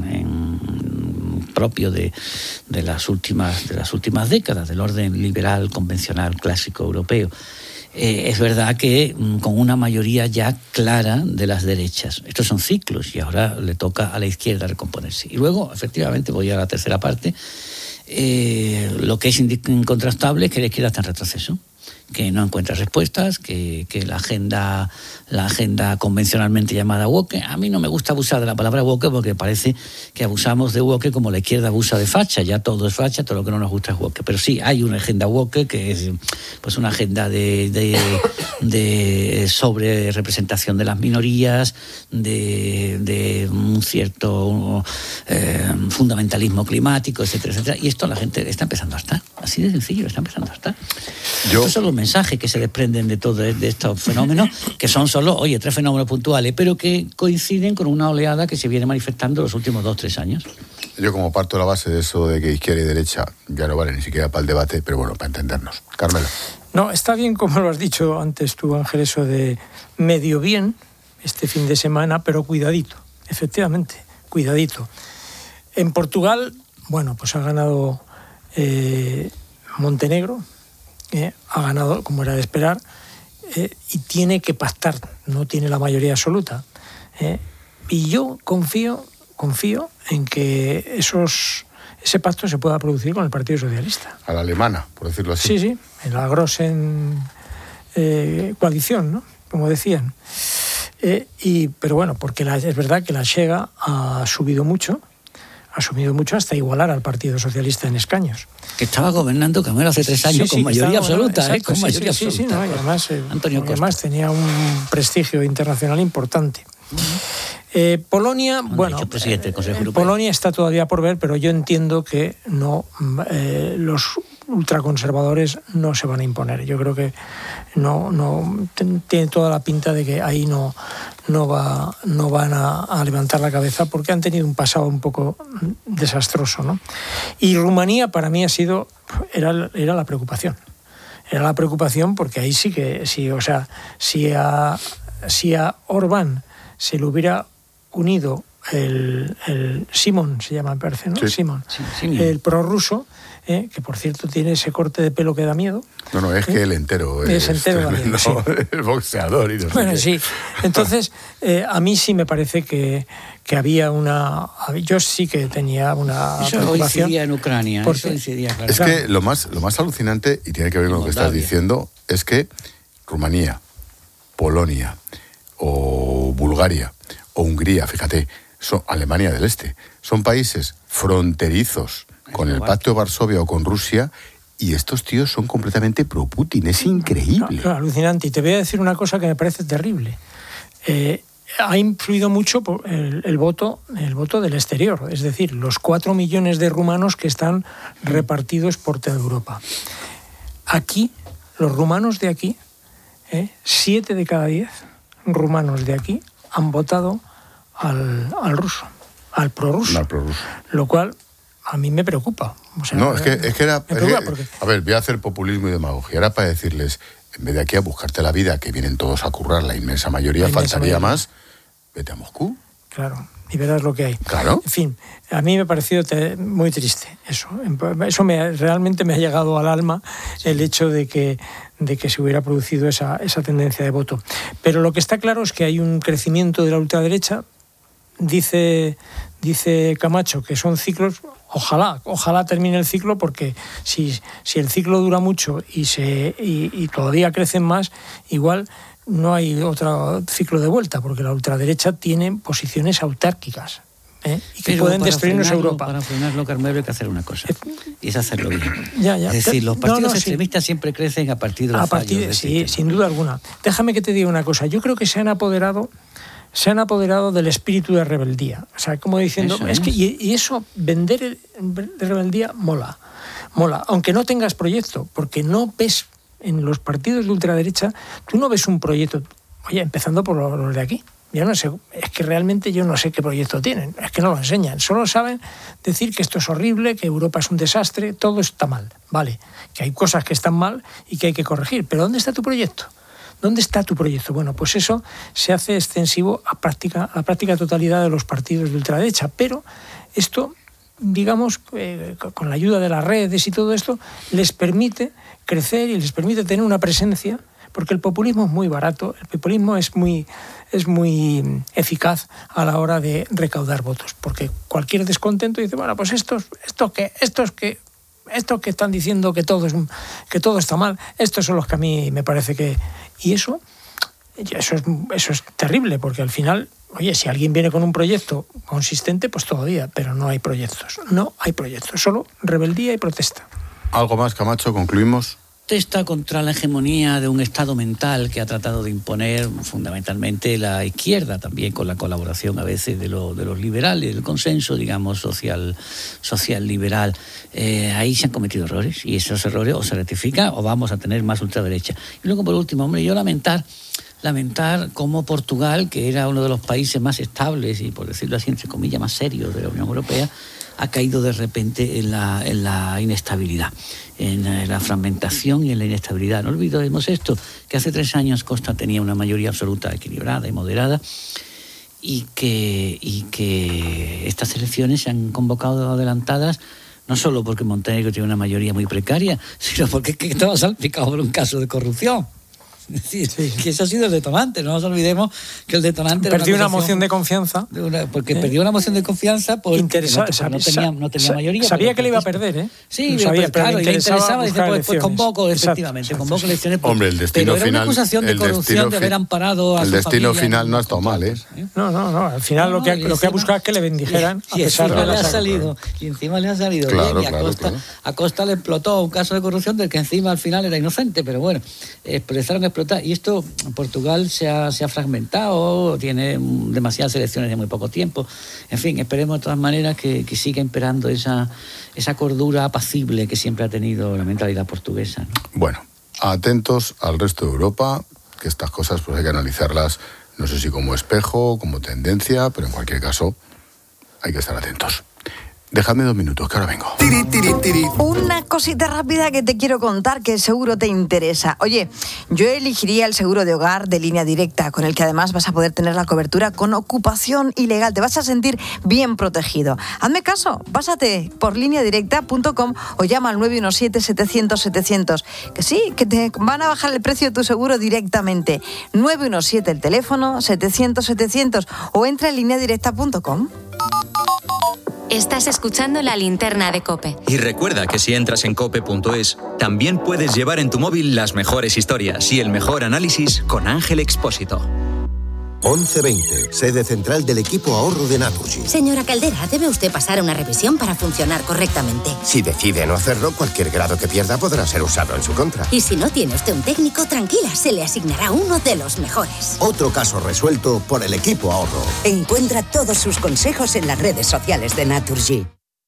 en propio de, de las últimas de las últimas décadas, del orden liberal convencional clásico europeo. Eh, es verdad que con una mayoría ya clara de las derechas. Estos son ciclos y ahora le toca a la izquierda recomponerse. Y luego, efectivamente, voy a la tercera parte, eh, lo que es incontrastable es que la izquierda está en retroceso, que no encuentra respuestas, que, que la agenda la agenda convencionalmente llamada woke, a mí no me gusta abusar de la palabra woke porque parece que abusamos de woke como la izquierda abusa de facha, ya todo es facha, todo lo que no nos gusta es woke, pero sí, hay una agenda woke que es pues una agenda de, de, de sobre representación de las minorías, de, de un cierto eh, fundamentalismo climático, etcétera, etcétera, y esto la gente está empezando a estar, así de sencillo, está empezando a estar. Yo... Estos son los mensajes que se desprenden de todos de estos fenómenos, que son solo, oye, tres fenómenos puntuales, pero que coinciden con una oleada que se viene manifestando los últimos dos, tres años. Yo como parto de la base de eso de que izquierda y derecha ya no vale ni siquiera para el debate, pero bueno, para entendernos. Carmelo. No, está bien como lo has dicho antes tú, Ángel, eso de medio bien este fin de semana, pero cuidadito, efectivamente, cuidadito. En Portugal, bueno, pues ha ganado eh, Montenegro, eh, ha ganado, como era de esperar, eh, y tiene que pactar, no tiene la mayoría absoluta. Eh, y yo confío, confío en que esos, ese pacto se pueda producir con el Partido Socialista. A la alemana, por decirlo así. Sí, sí, en la Großen eh, coalición, ¿no? Como decían. Eh, y, pero bueno, porque la, es verdad que la Chega ha subido mucho, ha subido mucho hasta igualar al Partido Socialista en escaños. Que estaba gobernando Camelo hace tres años sí, sí, con mayoría absoluta, exacto, ¿eh? Con sí, mayoría sí, absoluta. Sí, sí, no, y además, eh, Antonio además tenía un prestigio internacional importante. Uh-huh. Eh, Polonia, Han bueno, presidente del Consejo eh, Europeo. Polonia está todavía por ver, pero yo entiendo que no, eh, los ultraconservadores no se van a imponer. Yo creo que no, no tiene toda la pinta de que ahí no, no va, no van a, a levantar la cabeza porque han tenido un pasado un poco desastroso, ¿no? Y Rumanía para mí ha sido era, era la preocupación. Era la preocupación porque ahí sí que sí, o sea, si a si a Orbán se le hubiera unido el, el Simón, se llama, me parece, ¿no? Sí. Simón, Sí, sí. el prorruso, eh, que por cierto tiene ese corte de pelo que da miedo. No, no, es ¿Eh? que el entero Es entero tremendo, da miedo, sí. el boxeador y no sé Bueno, qué. sí. Entonces, eh, a mí sí me parece que, que había una... Yo sí que tenía una Eso preocupación. coincidía en Ucrania. Porque- Eso coincidía, claro. Es que lo más, lo más alucinante, y tiene que ver con lo que estás Moldavia. diciendo, es que Rumanía, Polonia o Bulgaria o Hungría, fíjate, son Alemania del Este, son países fronterizos con el Pacto de Varsovia o con Rusia, y estos tíos son completamente pro-Putin. Es increíble. No, no, alucinante. Y te voy a decir una cosa que me parece terrible. Eh, ha influido mucho por el, el voto el voto del exterior, es decir, los cuatro millones de rumanos que están repartidos por toda Europa. Aquí, los rumanos de aquí, eh, siete de cada diez rumanos de aquí han votado al, al ruso, al prorruso, No, prorruso. lo cual a mí me preocupa. O sea, No, es que, es que era... me es preocupa que- porque- a ver, voy a hacer populismo y demagogia. Era para decirles, en vez de aquí a buscarte la vida, que vienen todos a currar, la inmensa mayoría, La inmensa faltaría mayoría. más, vete a Moscú. Claro. y verás lo que hay. Claro. En fin, a mí me ha parecido te- muy triste eso. Eso me, realmente me ha llegado al alma el hecho de que, de que se hubiera producido esa, esa tendencia de voto. Pero lo que está claro es que hay un crecimiento de la ultraderecha. Dice, dice Camacho que son ciclos. Ojalá, ojalá termine el ciclo, porque si, si el ciclo dura mucho y, se, y, y todavía crecen más, igual no hay otro ciclo de vuelta, porque la ultraderecha tiene posiciones autárquicas, ¿eh? Y que Pero pueden para destruirnos frenarlo, Europa. Para frenarlo, Carmelo, hay que hacer una cosa, y es hacerlo bien. Ya, ya. Es decir, los partidos No, no, sí. extremistas siempre crecen a partir de los A partir fallos de, este sí, tema. sin duda alguna. Déjame que te diga una cosa. Yo creo que se han apoderado, se han apoderado del espíritu de rebeldía. O sea, como diciendo, Eso es es. que y, y eso vender el- de rebeldía mola, mola, aunque no tengas proyecto, porque no ves en los partidos de ultraderecha, tú no ves un proyecto. Oye, empezando por los de aquí. Yo no sé, es que realmente yo no sé qué proyecto tienen, es que no lo enseñan, solo saben decir que esto es horrible, que Europa es un desastre, todo está mal, vale, que hay cosas que están mal y que hay que corregir, pero ¿dónde está tu proyecto? ¿Dónde está tu proyecto? Bueno, pues eso se hace extensivo a, práctica, a la práctica totalidad de los partidos de ultraderecha, pero esto, digamos, eh, con la ayuda de las redes y todo esto, les permite crecer y les permite tener una presencia, porque el populismo es muy barato, el populismo es muy, es muy eficaz a la hora de recaudar votos, porque cualquier descontento dice, bueno, pues estos, estos que, estos que, estos que están diciendo que todo es, que todo está mal, estos son los que a mí me parece que, y eso, eso es, eso es terrible, porque al final, oye, si alguien viene con un proyecto consistente, pues todavía, pero no hay proyectos, no hay proyectos, solo rebeldía y protesta. ¿Algo más, Camacho? ¿Concluimos? Protesta contra la hegemonía de un estado mental que ha tratado de imponer fundamentalmente la izquierda, también con la colaboración a veces de, lo, de los liberales, el consenso, digamos, social, social liberal. Eh, ahí se han cometido errores, y esos errores o se rectifican o vamos a tener más ultraderecha. Y luego, por último, hombre, yo lamentar lamentar cómo Portugal, que era uno de los países más estables y, por decirlo así, entre comillas, más serios de la Unión Europea, ha caído de repente en la, en la inestabilidad, en la fragmentación y en la inestabilidad. No olvidemos esto, que hace tres años Costa tenía una mayoría absoluta equilibrada y moderada, y que, y que estas elecciones se han convocado adelantadas no solo porque Montenegro tiene una mayoría muy precaria, sino porque es que estaba salpicado por un caso de corrupción. Es decir, sí, que eso ha sido el detonante. No nos olvidemos que el detonante perdió era una, una moción de confianza. De una, porque ¿eh? perdió una moción de confianza porque Interesa, no, no tenía, no tenía sa, mayoría. Sabía que le iba a perder, ¿eh? Sí, lo sabía, pero, claro, pero le interesaba. Dice, pues, pues convoco, exacto, efectivamente, exacto, convoco elecciones. Pues, hombre, el destino pero era final, una acusación de corrupción de haber amparado a el su destino familia, final no ha estado mal, ¿eh? No, no, no. Al final no, lo, que, no, lo que ha buscado es que le bendijeran. Y, y a pesar encima de le ha las salido, y encima le ha salido claro, bien. Y a, claro, Costa, claro. a Costa le explotó un caso de corrupción del que encima al final era inocente, pero bueno, empezaron a explotar. Y esto, Portugal se ha, se ha fragmentado, tiene demasiadas elecciones de muy poco tiempo. En fin, esperemos de todas maneras que, que siga imperando esa, esa cordura apacible que siempre ha tenido la mentalidad portuguesa, ¿no? Bueno, atentos al resto de Europa, que estas cosas pues hay que analizarlas, no sé si como espejo, como tendencia, pero en cualquier caso hay que estar atentos. Dejadme dos minutos, que ahora vengo. Tiri, tiri, tiri. Una cosita rápida que te quiero contar que seguro te interesa. Oye, yo elegiría el seguro de hogar de Línea Directa, con el que además vas a poder tener la cobertura con ocupación ilegal. Te vas a sentir bien protegido. Hazme caso, pásate por línea directa punto com o llama al nueve uno siete, setecientos, setecientos. Que sí, que te van a bajar el precio de tu seguro directamente. nueve uno siete el teléfono, setecientos, setecientos, o entra en línea directa punto com. Estás escuchando La Linterna de COPE. Y recuerda que si entras en cope punto es, también puedes llevar en tu móvil las mejores historias y el mejor análisis con Ángel Expósito. once veinte, sede central del equipo ahorro de Naturgy. Señora Caldera, debe usted pasar una revisión para funcionar correctamente. Si decide no hacerlo, cualquier grado que pierda podrá ser usado en su contra. Y si no tiene usted un técnico, tranquila, se le asignará uno de los mejores. Otro caso resuelto por el equipo ahorro. Encuentra todos sus consejos en las redes sociales de Naturgy.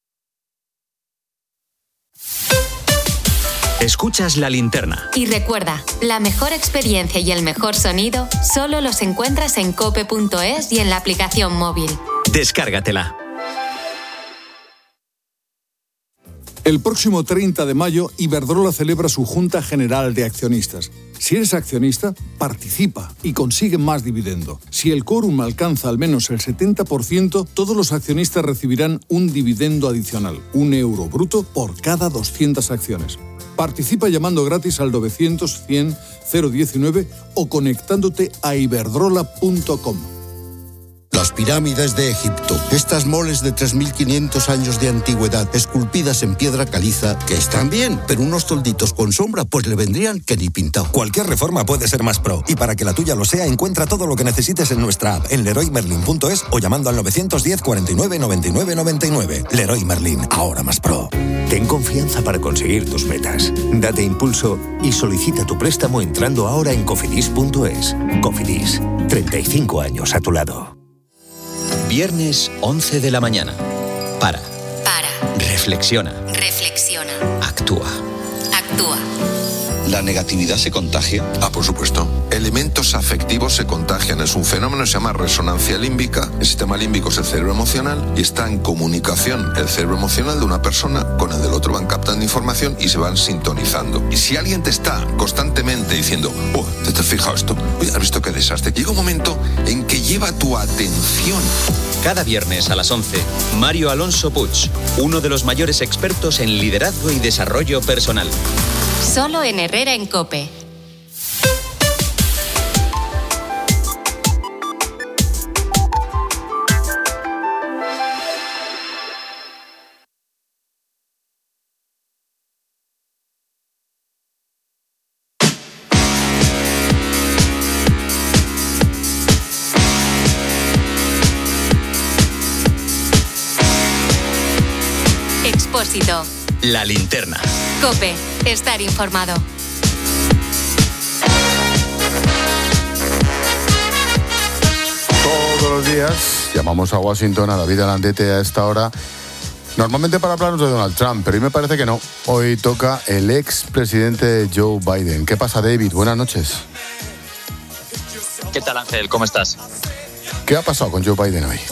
Escuchas La Linterna. Y recuerda, la mejor experiencia y el mejor sonido solo los encuentras en cope punto es y en la aplicación móvil. Descárgatela. El próximo treinta de mayo, Iberdrola celebra su Junta General de Accionistas. Si eres accionista, participa y consigue más dividendo. Si el quórum alcanza al menos el setenta por ciento, todos los accionistas recibirán un dividendo adicional, un euro bruto por cada doscientas acciones. Participa llamando gratis al novecientos cien cero diecinueve o conectándote a iberdrola punto com. Las pirámides de Egipto, estas moles de tres mil quinientos años de antigüedad, esculpidas en piedra caliza, que están bien, pero unos tolditos con sombra, pues le vendrían que ni pintado. Cualquier reforma puede ser más pro, y para que la tuya lo sea, encuentra todo lo que necesites en nuestra app, en leroy merlin punto es o llamando al novecientos diez cuarenta y nueve noventa y nueve noventa y nueve. Leroy Merlin, ahora más pro. Ten confianza para conseguir tus metas. Date impulso y solicita tu préstamo entrando ahora en cofidis punto es. Cofidis, treinta y cinco años a tu lado. Viernes once de la mañana. Para. Para. Reflexiona. Reflexiona. Actúa. Actúa. ¿La negatividad se contagia? Ah, por supuesto. Elementos afectivos se contagian. Es un fenómeno que se llama resonancia límbica. El sistema límbico es el cerebro emocional y está en comunicación el cerebro emocional de una persona con el del otro. Van captando información y se van sintonizando. Y si alguien te está constantemente diciendo, oh, ¿te has fijado esto? Uy, ¿has visto qué desastre? Llega un momento en que lleva tu atención. Cada viernes a las once, Mario Alonso Puig, uno de los mayores expertos en liderazgo y desarrollo personal. Solo en Herrera en COPE. Expósito. La linterna. COPE. Estar informado. Todos los días llamamos a Washington, a David Alandete a esta hora, normalmente para hablarnos de Donald Trump, pero hoy me parece que no. Hoy toca el expresidente Joe Biden. ¿Qué pasa, David? Buenas noches. ¿Qué tal, Ángel? ¿Cómo estás? ¿Qué ha pasado con Joe Biden hoy?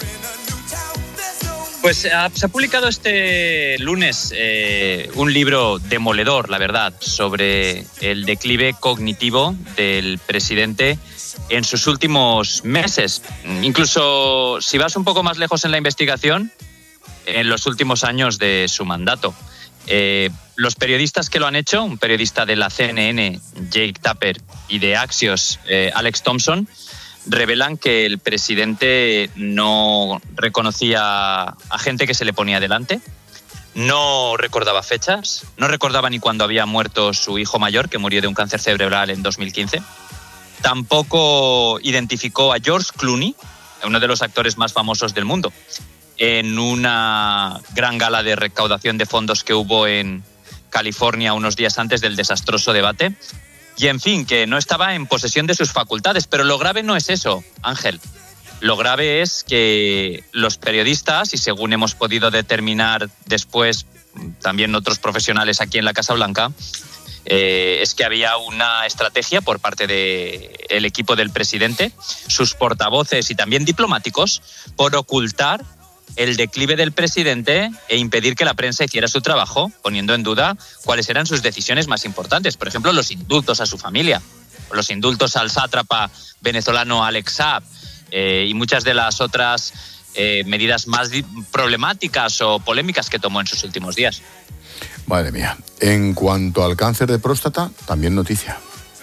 Pues uh, se ha publicado este lunes eh, un libro demoledor, la verdad, sobre el declive cognitivo del presidente en sus últimos meses. Incluso si vas un poco más lejos en la investigación, en los últimos años de su mandato. Eh, los periodistas que lo han hecho, un periodista de la C N N, Jake Tapper, y de Axios, eh, Alex Thompson, revelan que el presidente no reconocía a gente que se le ponía delante, no recordaba fechas, no recordaba ni cuándo había muerto su hijo mayor, que murió de un cáncer cerebral en dos mil quince. Tampoco identificó a George Clooney, uno de los actores más famosos del mundo, en una gran gala de recaudación de fondos que hubo en California unos días antes del desastroso debate. Y, en fin, que no estaba en posesión de sus facultades. Pero lo grave no es eso, Ángel. Lo grave es que los periodistas, y según hemos podido determinar después también otros profesionales aquí en la Casa Blanca, eh, es que había una estrategia por parte del equipo del presidente, sus portavoces y también diplomáticos, por ocultar el declive del presidente e impedir que la prensa hiciera su trabajo, poniendo en duda cuáles eran sus decisiones más importantes. Por ejemplo, los indultos a su familia, los indultos al sátrapa venezolano Alex Saab eh, y muchas de las otras eh, medidas más problemáticas o polémicas que tomó en sus últimos días. Madre mía. En cuanto al cáncer de próstata, también noticia.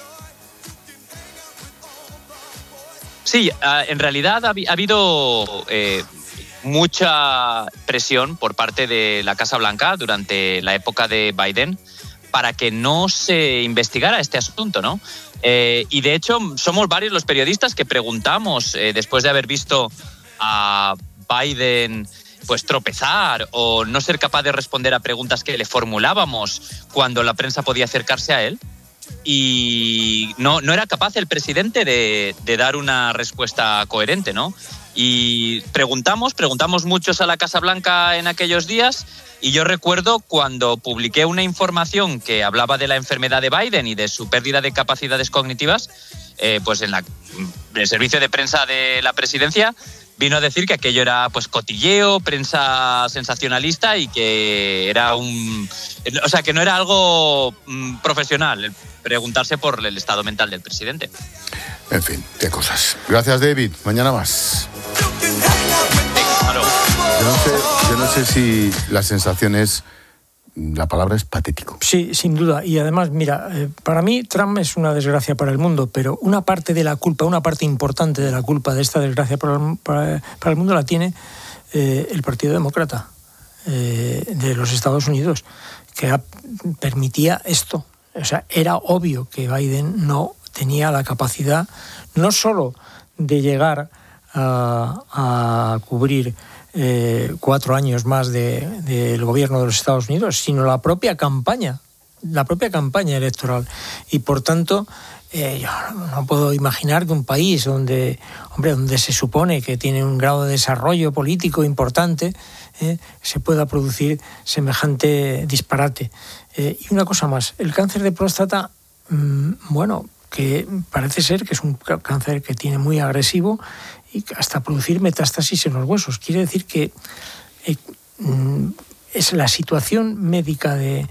Sí, en realidad ha habido Eh, mucha presión por parte de la Casa Blanca durante la época de Biden para que no se investigara este asunto, ¿no? Eh, y de hecho somos varios los periodistas que preguntamos eh, después de haber visto a Biden pues tropezar o no ser capaz de responder a preguntas que le formulábamos cuando la prensa podía acercarse a él. Y no, no era capaz el presidente de, de dar una respuesta coherente, ¿no? Y preguntamos, preguntamos muchos a la Casa Blanca en aquellos días, y yo recuerdo cuando publiqué una información que hablaba de la enfermedad de Biden y de su pérdida de capacidades cognitivas, eh, pues en la, el servicio de prensa de la presidencia vino a decir que aquello era pues cotilleo, prensa sensacionalista y que era un... O sea, que no era algo mm, profesional el preguntarse por el estado mental del presidente. En fin, qué cosas. Gracias, David. Mañana más. Yo no sé, yo no sé si la sensación es... La palabra es patético. Sí, sin duda. Y además, mira, eh, para mí Trump es una desgracia para el mundo, pero una parte de la culpa, una parte importante de la culpa de esta desgracia para el, para, para el mundo la tiene eh, el Partido Demócrata eh, de los Estados Unidos, que ha, permitía esto. O sea, era obvio que Biden no tenía la capacidad no solo de llegar a, a cubrir Eh, cuatro años más del de, de gobierno de los Estados Unidos, sino la propia campaña, la propia campaña electoral. Y por tanto, eh, yo no puedo imaginar que un país donde, hombre, donde se supone que tiene un grado de desarrollo político importante, eh, se pueda producir semejante disparate. Eh, y una cosa más, el cáncer de próstata, mmm, bueno, que parece ser que es un cáncer que tiene muy agresivo y hasta producir metástasis en los huesos. Quiere decir que eh, es la situación médica de,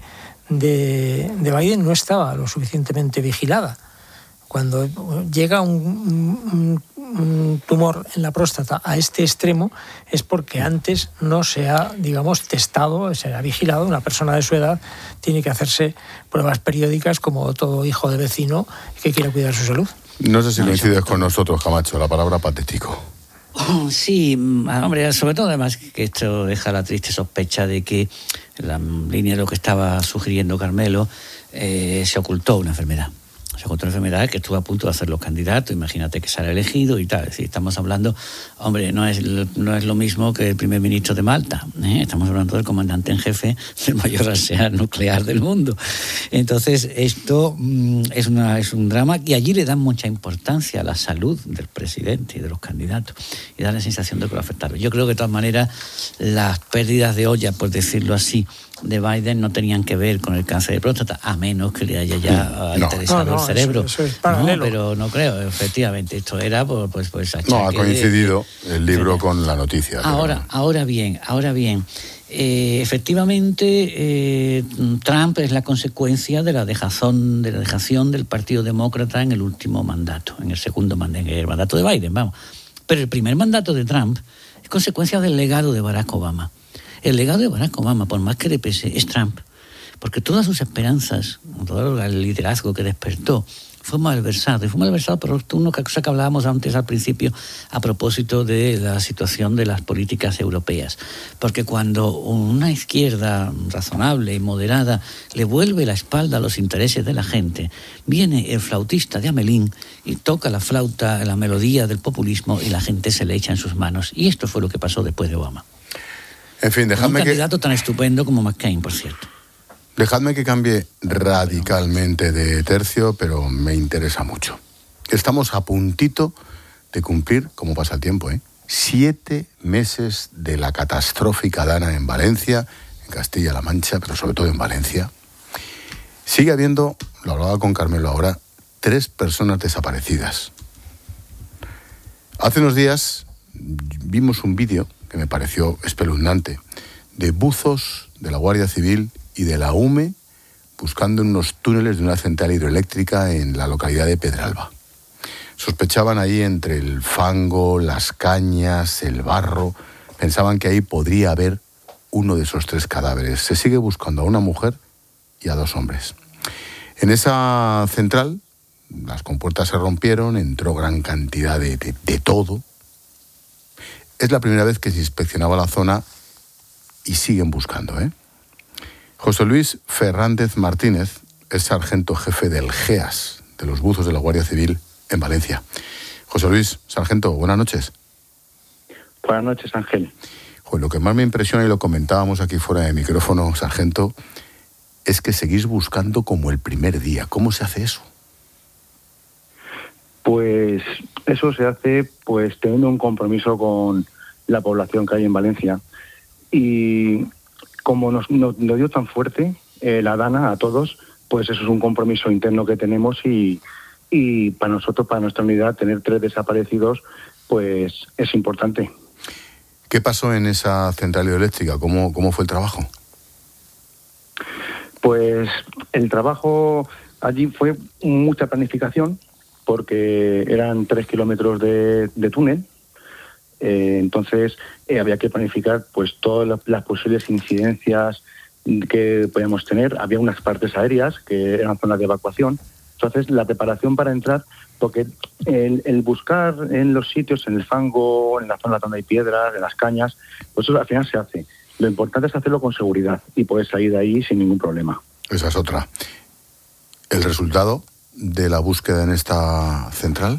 de, de Biden no estaba lo suficientemente vigilada. Cuando llega un, un, un tumor en la próstata a este extremo es porque antes no se ha, digamos, testado, se ha vigilado. Una persona de su edad tiene que hacerse pruebas periódicas como todo hijo de vecino que quiera cuidar su salud. No sé si coincides con nosotros, Camacho, la palabra patético. Sí, hombre, sobre todo además que esto deja la triste sospecha de que la línea de lo que estaba sugiriendo Carmelo eh, se ocultó una enfermedad. Se ocultó una enfermedad que estuvo a punto de hacer los candidatos, imagínate que sale elegido y tal. Es decir, estamos hablando, hombre, no es, no es lo mismo que el primer ministro de Malta, ¿eh? Estamos hablando del comandante en jefe del mayor arsenal nuclear del mundo. Entonces, esto mmm, es, una, es un drama y allí le dan mucha importancia a la salud del presidente y de los candidatos y da la sensación de que lo afectaron. Yo creo que de todas maneras las pérdidas de olla, por decirlo así, de Biden no tenían que ver con el cáncer de próstata, a menos que le haya ya no. interesado no, no, el cerebro. Eso, eso es paralelo. No, pero no creo, efectivamente, esto era pues, pues, pues achaque No, ha coincidido de, el libro de, con la noticia. Ahora, pero... ahora bien, ahora bien, eh, efectivamente eh, Trump es la consecuencia de la dejazón, de la dejación del Partido Demócrata en el último mandato, en el segundo mandato, en el mandato de Biden, vamos. Pero el primer mandato de Trump es consecuencia del legado de Barack Obama. El legado de Barack Obama, por más que le pese, es Trump. Porque todas sus esperanzas, todo el liderazgo que despertó, fue malversado. Y fue malversado por una cosa que hablábamos antes al principio a propósito de la situación de las políticas europeas. Porque cuando una izquierda razonable y moderada le vuelve la espalda a los intereses de la gente, viene el flautista de Amelín y toca la flauta, la melodía del populismo y la gente se le echa en sus manos. Y esto fue lo que pasó después de Obama. En fin, dejadme un que... candidato tan estupendo como McCain, por cierto. Dejadme que cambie radicalmente de tercio, pero me interesa mucho. Estamos a puntito de cumplir, como pasa el tiempo, ¿eh? Siete meses de la catastrófica dana en Valencia, en Castilla-La Mancha, pero sobre todo en Valencia. Sigue habiendo, lo hablaba con Carmelo ahora, tres personas desaparecidas. Hace unos días vimos un vídeo que me pareció espeluznante, de buzos de la Guardia Civil y de la U M E buscando en unos túneles de una central hidroeléctrica en la localidad de Pedralba. Sospechaban ahí entre el fango, las cañas, el barro, pensaban que ahí podría haber uno de esos tres cadáveres. Se sigue buscando a una mujer y a dos hombres. En esa central las compuertas se rompieron, entró gran cantidad de, de, de todo. Es la primera vez que se inspeccionaba la zona y siguen buscando, ¿eh? José Luis Fernández Martínez es sargento jefe del G E A S, de los buzos de la Guardia Civil en Valencia. José Luis, sargento, buenas noches. Buenas noches, Ángel. Joder, lo que más me impresiona, y lo comentábamos aquí fuera de micrófono, sargento, es que seguís buscando como el primer día. ¿Cómo se hace eso? Pues eso se hace pues teniendo un compromiso con la población que hay en Valencia. Y como nos, nos, nos dio tan fuerte eh, la dana a todos, pues eso es un compromiso interno que tenemos y, y para nosotros, para nuestra unidad, tener tres desaparecidos, pues es importante. ¿Qué pasó en esa central hidroeléctrica? ¿Cómo, cómo fue el trabajo? Pues el trabajo allí fue mucha planificación, porque eran tres kilómetros de, de túnel. Eh, entonces eh, había que planificar pues todas las, las posibles incidencias que podíamos tener. Había unas partes aéreas que eran zonas de evacuación. Entonces la preparación para entrar, porque el, el buscar en los sitios, en el fango, en la zona donde hay piedras, en las cañas, pues eso al final se hace. Lo importante es hacerlo con seguridad y poder salir de ahí sin ningún problema. Esa es otra. ¿El resultado de la búsqueda en esta central?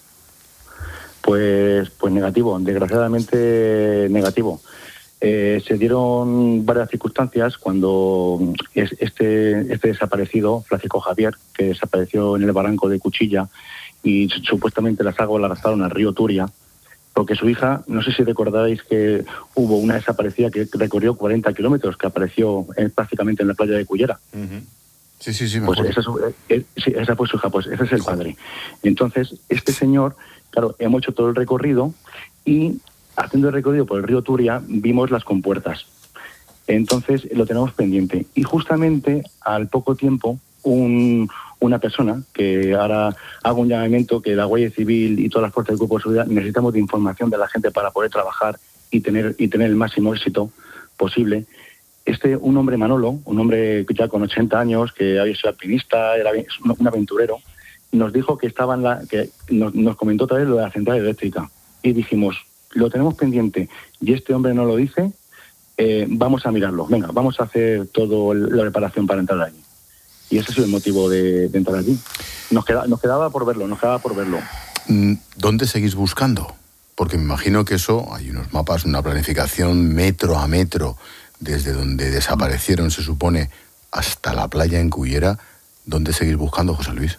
Pues, pues negativo, desgraciadamente negativo. Eh, se dieron varias circunstancias cuando es, este, este desaparecido, Francisco Javier, que desapareció en el barranco de Cuchilla y supuestamente las aguas la arrastraron al río Turia, porque su hija, no sé si recordáis que hubo una desaparecida que recorrió cuarenta kilómetros, que apareció eh, prácticamente en la playa de Cullera. Uh-huh. Sí, sí, sí, me pues esa, eh, sí, esa fue su hija, pues ese es el padre. Entonces, este señor, claro, hemos hecho todo el recorrido y haciendo el recorrido por el río Turia vimos las compuertas. Entonces, lo tenemos pendiente. Y justamente al poco tiempo, un, una persona, que ahora hago un llamamiento que la Guardia Civil y todas las fuerzas del Cuerpo de Seguridad necesitamos de información de la gente para poder trabajar y tener, y tener el máximo éxito posible. Este, un hombre Manolo, un hombre ya con ochenta años, que había sido alpinista, era un aventurero, nos dijo que estaba en la, que nos, nos comentó otra vez lo de la central eléctrica. Y dijimos, lo tenemos pendiente, y este hombre no lo dice, eh, vamos a mirarlo. Venga, vamos a hacer toda la preparación para entrar allí. Y ese es el motivo de, de entrar allí. Nos, queda, nos quedaba por verlo, nos quedaba por verlo. ¿Dónde seguís buscando? Porque me imagino que eso, hay unos mapas, una planificación metro a metro, desde donde desaparecieron, se supone, hasta la playa en Cullera. ¿Dónde seguís buscando, José Luis?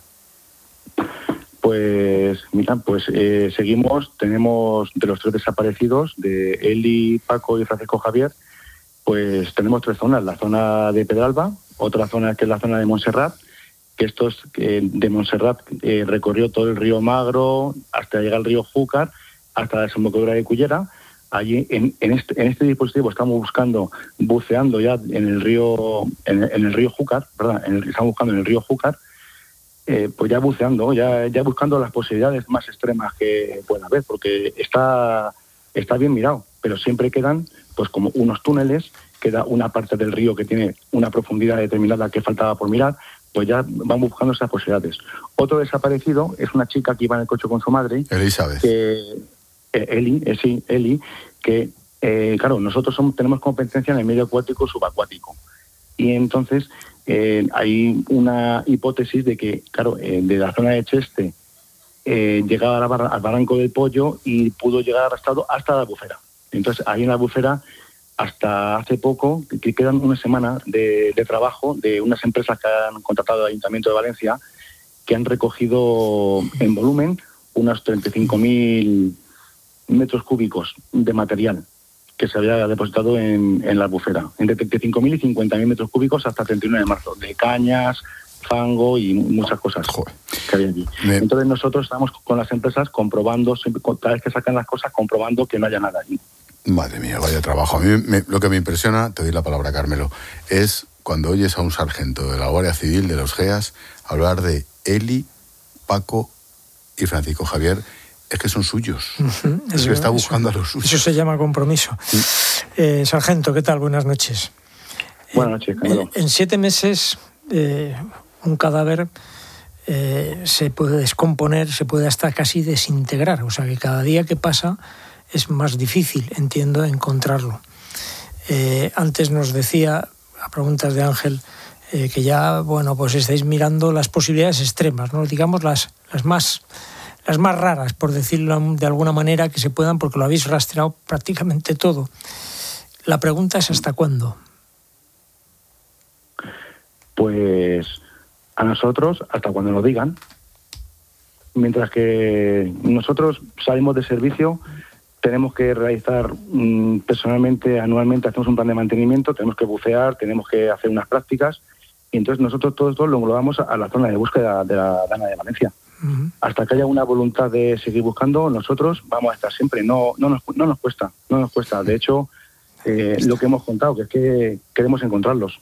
Pues, mira, pues eh, seguimos, tenemos de los tres desaparecidos, de Eli, Paco y Francisco Javier, pues tenemos tres zonas. La zona de Pedralba, otra zona que es la zona de Montserrat, que estos eh, de Montserrat eh, recorrió todo el río Magro hasta llegar al río Júcar, hasta la desembocadura de Cullera. Allí, en, en, este, en este dispositivo estamos buscando, buceando ya en el río, en, en el río Júcar, ¿verdad? En el, estamos buscando en el río Júcar, eh, pues ya buceando, ya, ya buscando las posibilidades más extremas que pueda haber, porque está, está bien mirado, pero siempre quedan, pues como unos túneles, queda una parte del río que tiene una profundidad determinada que faltaba por mirar, pues ya van buscando esas posibilidades. Otro desaparecido es una chica que iba en el coche con su madre. Elizabeth. Que, eh, Eli, eh, sí, Eli, que, eh, claro, nosotros somos, tenemos competencia en el medio acuático subacuático. Y entonces eh, hay una hipótesis de que, claro, eh, de la zona de Cheste eh, llegaba al, bar, al barranco del Pollo y pudo llegar arrastrado hasta la Albufera. Entonces, ahí en la Albufera, hasta hace poco, que quedan una semana de, de trabajo de unas empresas que han contratado al Ayuntamiento de Valencia, que han recogido en volumen unos treinta y cinco mil metros cúbicos de material que se había depositado en, en la Albufera, entre treinta y cinco mil y cincuenta mil metros cúbicos hasta treinta y uno de marzo, de cañas, fango y muchas cosas. Joder. Que había allí. Me... Entonces nosotros estamos con las empresas comprobando, siempre, cada vez que sacan las cosas, comprobando que no haya nada allí. Madre mía, vaya trabajo. A mí me, lo que me impresiona, te doy la palabra, Carmelo, es cuando oyes a un sargento de la Guardia Civil, de los G E A S, hablar de Eli, Paco y Francisco Javier. Es que son suyos. Uh-huh. Es eso, que está buscando eso, a los suyos. Eso se llama compromiso. ¿Sí? Eh, sargento, ¿qué tal? Buenas noches. Buenas noches, Carmelo. Eh, en siete meses, eh, un cadáver eh, se puede descomponer, se puede hasta casi desintegrar. O sea que cada día que pasa es más difícil, entiendo, encontrarlo. Eh, antes nos decía, a preguntas de Ángel, eh, que ya, bueno, pues estáis mirando las posibilidades extremas, ¿no? Digamos las, las más... las más raras, por decirlo de alguna manera, que se puedan, porque lo habéis rastreado prácticamente todo. La pregunta es ¿hasta cuándo? Pues a nosotros, hasta cuando nos digan. Mientras que nosotros salimos de servicio, tenemos que realizar mmm, personalmente, anualmente, hacemos un plan de mantenimiento, tenemos que bucear, tenemos que hacer unas prácticas, y entonces nosotros todo esto lo englobamos a la zona de búsqueda de la Dana de Valencia. Uh-huh. Hasta que haya una voluntad de seguir buscando, nosotros vamos a estar siempre. No, no, nos, no nos cuesta, no nos cuesta. De hecho, eh, lo que hemos contado, que es que queremos encontrarlos.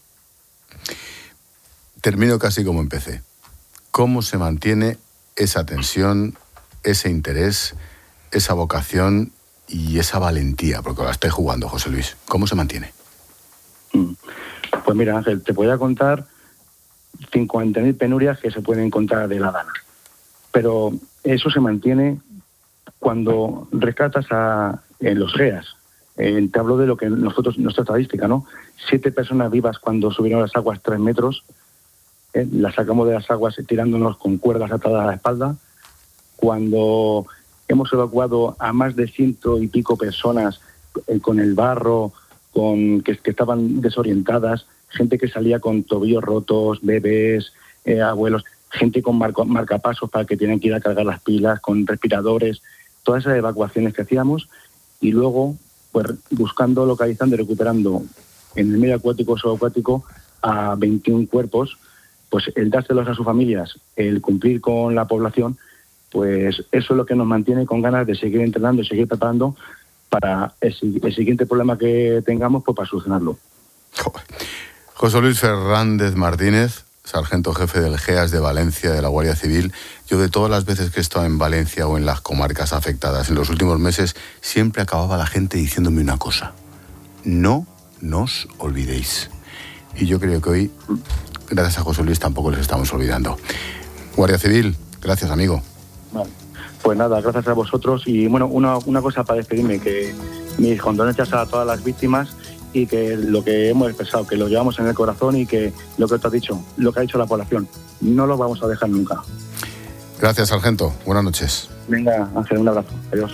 Termino casi como empecé. ¿Cómo se mantiene esa tensión, ese interés, esa vocación y esa valentía? Porque la estoy jugando, José Luis. ¿Cómo se mantiene? Pues mira, Ángel, te voy a contar cincuenta mil penurias que se pueden encontrar de la Dana. Pero eso se mantiene cuando rescatas a en los G E A S. Eh, te hablo de lo que nosotros, nuestra estadística, ¿no? Siete personas vivas cuando subieron las aguas tres metros. Eh, las sacamos de las aguas tirándonos con cuerdas atadas a la espalda. Cuando hemos evacuado a más de ciento y pico personas eh, con el barro, con que, que estaban desorientadas, gente que salía con tobillos rotos, bebés, eh, abuelos, gente con marco, marcapasos para que tienen que ir a cargar las pilas, con respiradores, todas esas evacuaciones que hacíamos, y luego pues buscando, localizando y recuperando en el medio acuático o subacuático a veintiún cuerpos, pues el dárselos a sus familias, el cumplir con la población, pues eso es lo que nos mantiene con ganas de seguir entrenando y seguir preparando para el, el siguiente problema que tengamos, pues para solucionarlo. José Luis Fernández Martínez, sargento jefe del G E A S de Valencia, de la Guardia Civil. Yo de todas las veces que he estado en Valencia o en las comarcas afectadas en los últimos meses, siempre acababa la gente diciéndome una cosa: no nos olvidéis. Y yo creo que hoy, gracias a José Luis, tampoco les estamos olvidando. Guardia Civil, gracias, amigo. Vale. Pues nada, gracias a vosotros. Y bueno, una, una cosa para despedirme, que mis condolencias a todas las víctimas, y que lo que hemos expresado, que lo llevamos en el corazón, y que lo que te has dicho, lo que ha dicho la población, no lo vamos a dejar nunca. Gracias, sargento. Buenas noches. Venga, Ángel, un abrazo. Adiós.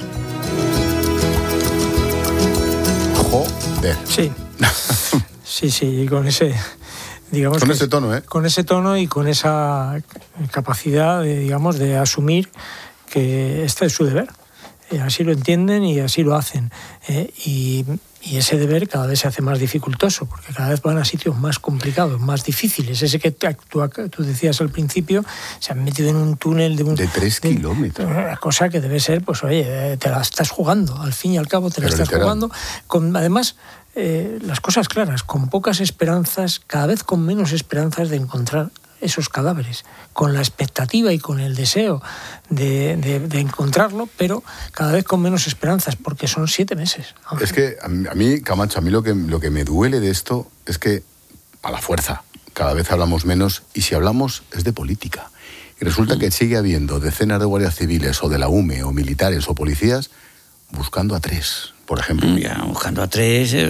Joder. Sí. Sí, sí, y con ese... digamos con que, ese tono, ¿eh? Con ese tono y con esa capacidad, de, digamos, de asumir que este es su deber. Eh, así lo entienden y así lo hacen. Eh, y, y ese deber cada vez se hace más dificultoso, porque cada vez van a sitios más complicados, más difíciles. Ese que tú, tú decías al principio, se han metido en un túnel de... Un, de tres de, kilómetros. Una cosa que debe ser, pues oye, te la estás jugando. Al fin y al cabo te la Pero estás literal. jugando. Con, además... Eh, las cosas claras, con pocas esperanzas, cada vez con menos esperanzas de encontrar esos cadáveres, con la expectativa y con el deseo de, de, de encontrarlo, pero cada vez con menos esperanzas, porque son siete meses. Es que a mí, Camacho, a mí lo que, lo que me duele de esto es que, a la fuerza, cada vez hablamos menos, y si hablamos es de política. Y resulta que sigue habiendo decenas de guardias civiles o de la U M E o militares o policías buscando a tres, por ejemplo. Ya, buscando a tres, eh,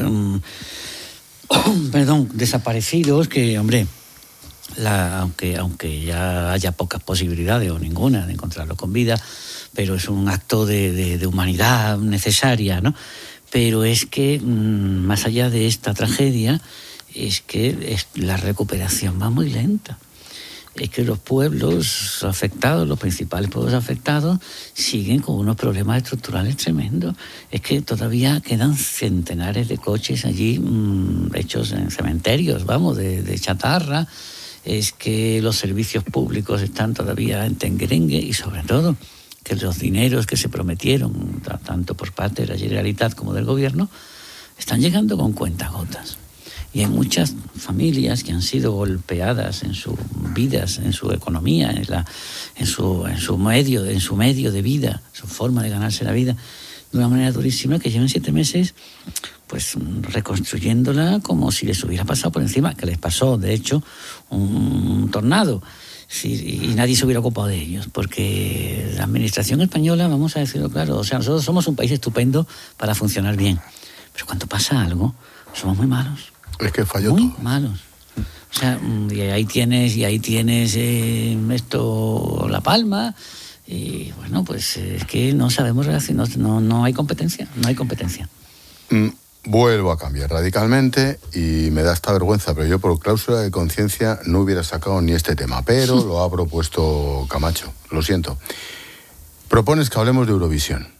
perdón, desaparecidos que, hombre, la, aunque, aunque ya haya pocas posibilidades o ninguna de encontrarlo con vida, pero es un acto de, de, de humanidad necesaria, ¿no? Pero es que, mmm, más allá de esta tragedia, es que es, la recuperación va muy lenta. Es que los pueblos afectados, los principales pueblos afectados, siguen con unos problemas estructurales tremendos. Es que todavía quedan centenares de coches allí mmm, hechos en cementerios, vamos, de, de chatarra. Es que los servicios públicos están todavía en tenguerengue, y sobre todo que los dineros que se prometieron, tanto por parte de la Generalitat como del gobierno, están llegando con cuentagotas. Y hay muchas familias que han sido golpeadas en sus vidas, en su economía, en, la, en, su, en, su medio, en su medio de vida, su forma de ganarse la vida, de una manera durísima, que llevan siete meses pues reconstruyéndola como si les hubiera pasado por encima, que les pasó, de hecho, un tornado. Sí, y nadie se hubiera ocupado de ellos, porque la administración española, vamos a decirlo claro, o sea, nosotros somos un país estupendo para funcionar bien, pero cuando pasa algo, somos muy malos. Es que falló muy todo. malos. O sea, y ahí tienes, y ahí tienes eh, esto, La Palma, y bueno, pues es que no sabemos relacionar, no, no hay competencia, no hay competencia. Mm, vuelvo a cambiar radicalmente y me da esta vergüenza, pero yo por cláusula de conciencia no hubiera sacado ni este tema, pero lo ha propuesto Camacho, lo siento. Propones que hablemos de Eurovisión.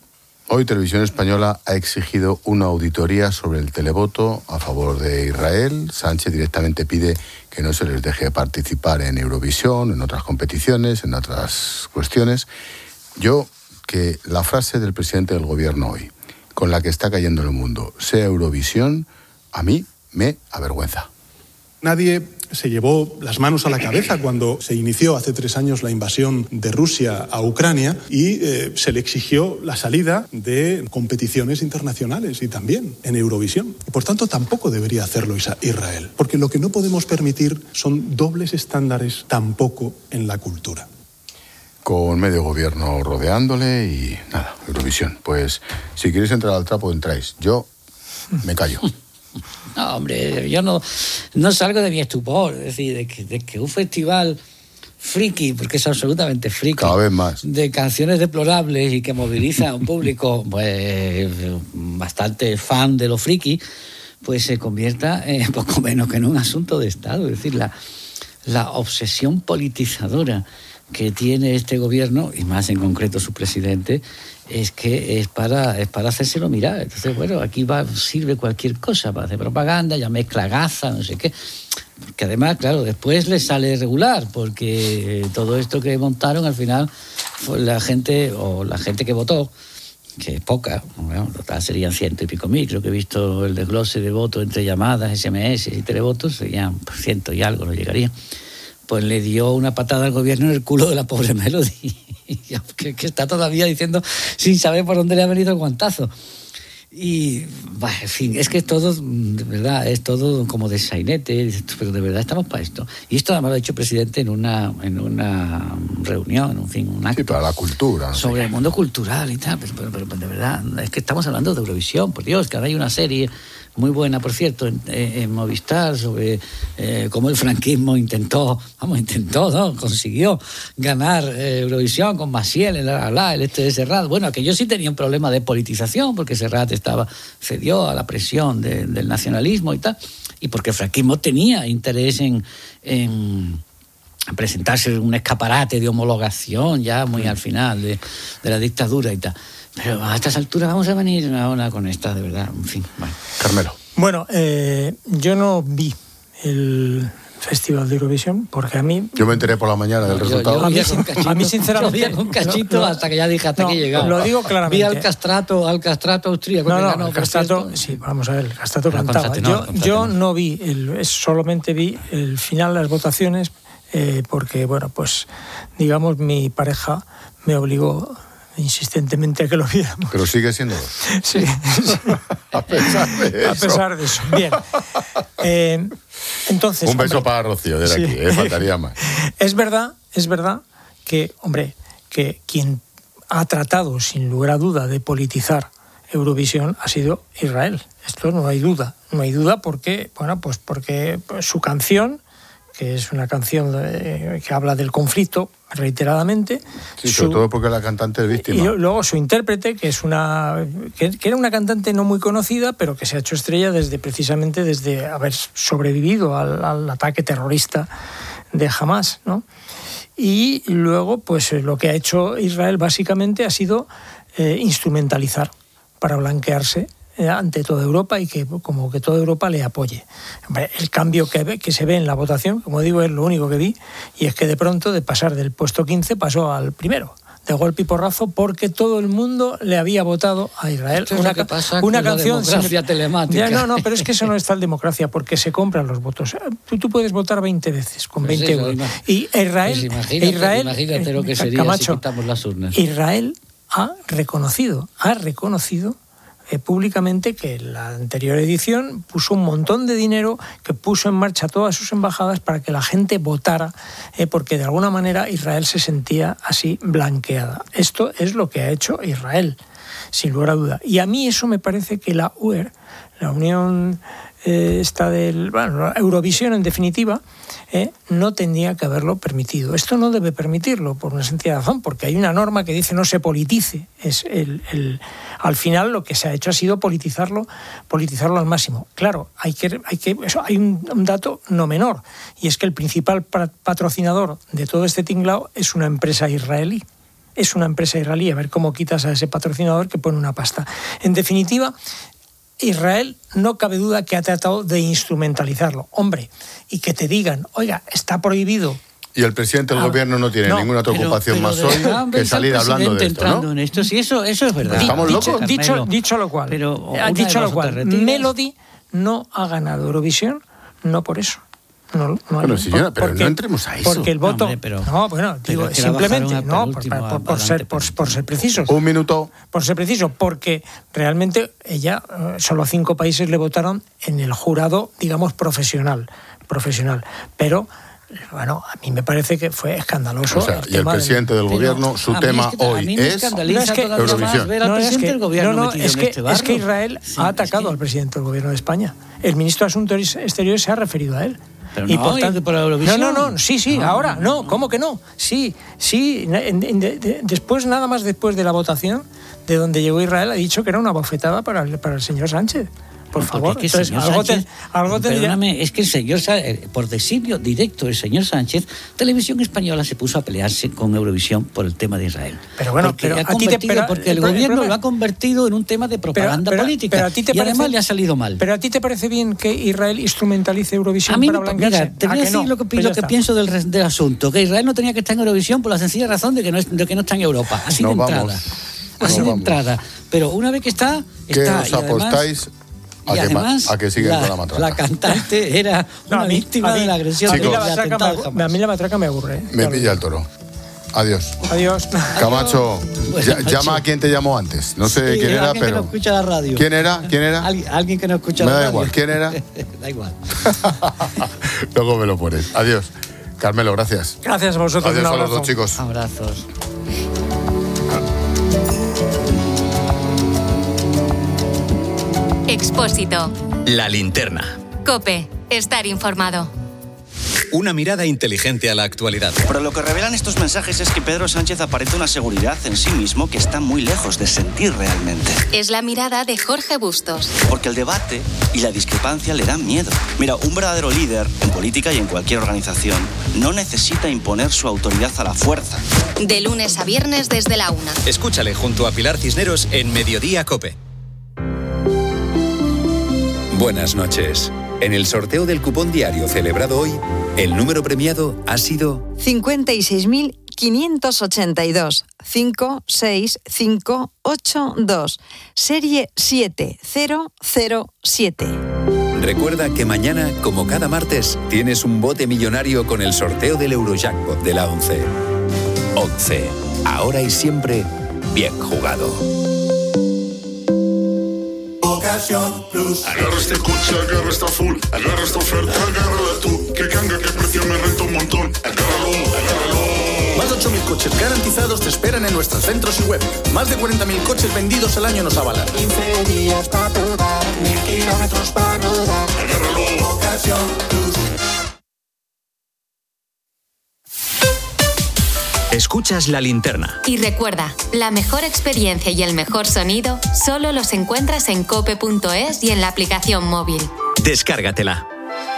Hoy Televisión Española ha exigido una auditoría sobre el televoto a favor de Israel. Sánchez directamente pide que no se les deje participar en Eurovisión, en otras competiciones, en otras cuestiones. Yo, que la frase del presidente del gobierno hoy, con la que está cayendo el mundo, sea Eurovisión, a mí me avergüenza. Nadie se llevó las manos a la cabeza cuando se inició hace tres años la invasión de Rusia a Ucrania y eh, se le exigió la salida de competiciones internacionales y también en Eurovisión. Y por tanto tampoco debería hacerlo Israel, porque lo que no podemos permitir son dobles estándares tampoco en la cultura. Con medio gobierno rodeándole y nada, Eurovisión. Pues si queréis entrar al trapo, entráis. Yo me callo. No, hombre, yo no, no salgo de mi estupor, es decir, de que, de que un festival friki, porque es absolutamente friki, cada vez más, de canciones deplorables y que moviliza a un público pues bastante fan de lo friki, pues se convierta en poco menos que en un asunto de Estado. Es decir, la, la obsesión politizadora que tiene este gobierno, y más en concreto su presidente, es que es para, es para hacérselo mirar. Entonces, bueno, aquí va, sirve cualquier cosa para hacer propaganda, ya mezcla gaza, no sé qué. Que además, claro, después le sale regular, porque todo esto que montaron al final fue la gente, o la gente que votó, que es poca, bueno, total serían ciento y pico mil, creo que he visto el desglose de votos entre llamadas, ese eme ese y televotos, serían ciento y algo, no llegaría. Pues le dio una patada al gobierno en el culo de la pobre Melody, que, que está todavía diciendo sin saber por dónde le ha venido el guantazo. Y, bah, en fin, es que es todo, de verdad, es todo como de sainete, pero de verdad estamos para esto. Y esto además lo ha dicho el presidente en una, en una reunión, en un fin, un acto. Sí, para la cultura. Sobre sí. el mundo cultural y tal, pero, pero, pero de verdad, es que estamos hablando de Eurovisión, por Dios, que ahora hay una serie muy buena, por cierto, en, en Movistar, sobre eh, cómo el franquismo intentó, vamos, intentó, ¿no? Consiguió ganar eh, Eurovisión con Maciel, el, el, el este de Serrat. Bueno, que yo sí tenía un problema de politización, porque Serrat estaba, cedió a la presión de, del nacionalismo y tal, y porque el franquismo tenía interés en, en presentarse un escaparate de homologación ya muy al final de, de la dictadura y tal. Pero a estas alturas vamos a venir ahora con esta, de verdad, en fin. Bueno. Carmelo. Bueno, eh, yo no vi el Festival de Eurovisión porque a mí... Yo me enteré por la mañana del yo, resultado. Yo, yo a, mí, cachito, a mí, sinceramente... Yo vi un cachito no, hasta que ya dije hasta no, que llegaba. Lo digo claramente. Vi al castrato, al castrato austríaco. No, no, ganó, el castrato, sí, vamos a ver, el castrato cantaba. Yo, yo no vi, el, solamente vi el final de las votaciones eh, porque, bueno, pues, digamos, mi pareja me obligó insistentemente a que lo viéramos. Pero sigue siendo. Sí, sí. A pesar de eso. A pesar de eso. Bien. Eh, entonces. Un beso hombre, para Rocío desde sí. aquí, ¿eh? Faltaría más. Es verdad, es verdad que, hombre, que quien ha tratado, sin lugar a duda, de politizar Eurovisión ha sido Israel. Esto no hay duda. No hay duda porque, bueno, pues porque su canción, que es una canción de, que habla del conflicto reiteradamente. Sí, sobre su, todo porque la cantante es víctima. Y luego su intérprete, que es una que, que era una cantante no muy conocida, pero que se ha hecho estrella desde precisamente desde haber sobrevivido al, al ataque terrorista de Hamas, ¿no? Y luego, pues lo que ha hecho Israel básicamente ha sido eh, instrumentalizar para blanquearse ante toda Europa y que como que toda Europa le apoye. El cambio que, que se ve en la votación, como digo, es lo único que vi, y es que de pronto de pasar del puesto quince pasó al primero, de golpe y porrazo, porque todo el mundo le había votado a Israel. Esto es una lo que pasa una con canción la democracia sin... telemática. Ya, no, no, pero es que eso no es tal democracia, porque se compran los votos. Tú, tú puedes votar veinte veces con veinte pues euros. Ima... Y Israel... Pues imagínate, Israel imagínate lo que sería Camacho, si quitamos las urnas. Israel ha reconocido, ha reconocido Eh, públicamente que la anterior edición puso un montón de dinero, que puso en marcha todas sus embajadas para que la gente votara, eh, porque de alguna manera Israel se sentía así blanqueada. Esto es lo que ha hecho Israel, sin lugar a duda. Y a mí eso me parece que la U E R, la Unión eh, esta del, bueno, Eurovisión en definitiva, eh, no tendría que haberlo permitido. Esto no debe permitirlo por una sencilla razón, porque hay una norma que dice no se politice. Es el, el, al final lo que se ha hecho ha sido politizarlo, politizarlo al máximo. Claro, hay que, hay que, eso, hay un, un dato no menor, y es que el principal patrocinador de todo este tinglao es una empresa israelí. es una empresa israelí, a ver cómo quitas a ese patrocinador que pone una pasta. En definitiva, Israel no cabe duda que ha tratado de instrumentalizarlo. Hombre, y que te digan, oiga, está prohibido. Y el presidente del ah, gobierno no tiene no, ninguna otra pero, ocupación pero más hoy que salir hablando de esto, ¿no? En esto. Sí, eso, eso es verdad. Estamos dicho, locos. Dicho, dicho lo cual, pero dicho lo cual Melody no ha ganado Eurovisión, no por eso. No, no bueno, hay, señora, por, pero porque, no entremos a eso. Porque el voto... No, hombre, pero, no bueno, digo, simplemente, no, por, por, por, ser, por, por ser precisos. Un minuto. Por ser preciso, porque realmente ella, solo cinco países le votaron en el jurado, digamos, profesional. profesional. Pero... Bueno, a mí me parece que fue escandaloso. O sea, el y el presidente del, del gobierno, pero, su tema es que, hoy es Eurovisión. No, es que, no, no, es que, es que Israel sí, ha atacado es que... al presidente del gobierno de España. El ministro de Asuntos Exteriores se ha referido a él. Pero y no, por tanto, por la Eurovisión. No, no, no, sí, sí, no, ahora, no, no, ¿cómo que no? Sí, sí, en, en, de, de, después, nada más después de la votación, de donde llegó Israel, ha dicho que era una bofetada para el, para el señor Sánchez. Por no, favor, es que entonces, algo, Sánchez, te, algo tendría... es que el señor, por designio directo, el señor Sánchez, Televisión Española se puso a pelearse con Eurovisión por el tema de Israel. Pero bueno, porque, pero ha a ti te, pero, porque el, el gobierno pero, lo ha convertido en un tema de propaganda pero, pero, política pero a ti te y parece, además le ha salido mal. Pero a ti te parece bien que Israel instrumentalice Eurovisión a mí para no, blanquearse. Mira, te voy a decir no? lo que, pues lo que pienso del, del asunto, que Israel no tenía que estar en Eurovisión por la sencilla razón de que no, es, de que no está en Europa, así no de vamos, entrada. Así no de vamos. entrada. Pero una vez que está, está. ¿Qué os apostáis? Y a, además, que, a que siguen la, con la matraca. La cantante era una no, víctima mí, de la agresión. Chicos, a, mí la matraca me, a mí la matraca me aburre. ¿eh? Me claro. pilla el toro. Adiós. Adiós. Camacho, ya, llama a quien te llamó antes. No sé sí, quién era, pero... Que no escucha la radio. ¿Quién era? ¿Quién era? Alguien, alguien que no escucha me la da radio. igual. ¿Quién era? Da igual. Luego me lo pones. Adiós. Carmelo, gracias. Gracias a vosotros. Adiós a los dos chicos. Abrazos. Expósito. La linterna. COPE. Estar informado. Una mirada inteligente a la actualidad. Pero lo que revelan estos mensajes es que Pedro Sánchez aparenta una seguridad en sí mismo que está muy lejos de sentir realmente. Es la mirada de Jorge Bustos. Porque el debate y la discrepancia le dan miedo. Mira, un verdadero líder, en política y en cualquier organización, no necesita imponer su autoridad a la fuerza. De lunes a viernes desde la una. Escúchale junto a Pilar Cisneros en Mediodía COPE. Buenas noches. En el sorteo del cupón diario celebrado hoy, el número premiado ha sido cincuenta y seis mil quinientos ochenta y dos, cinco seis cinco ocho dos, serie siete cero cero siete. Recuerda que mañana, como cada martes, tienes un bote millonario con el sorteo del Eurojackpot de la ONCE. ONCE. Ahora y siempre, bien jugado. Ocasión Plus. Agarra este coche, agarra esta full, agarra esta oferta, agárrala tú. Que canga, que precio me renta un montón. Agárralo, agárralo. Más de ocho mil coches garantizados te esperan en nuestros centros y web. Más de cuarenta mil coches vendidos al año nos avalan. quince días para probar, mil kilómetros para rodar. Agárralo. Ocasión Plus. Escuchas La Linterna. Y recuerda, la mejor experiencia y el mejor sonido solo los encuentras en cope punto es y en la aplicación móvil. Descárgatela.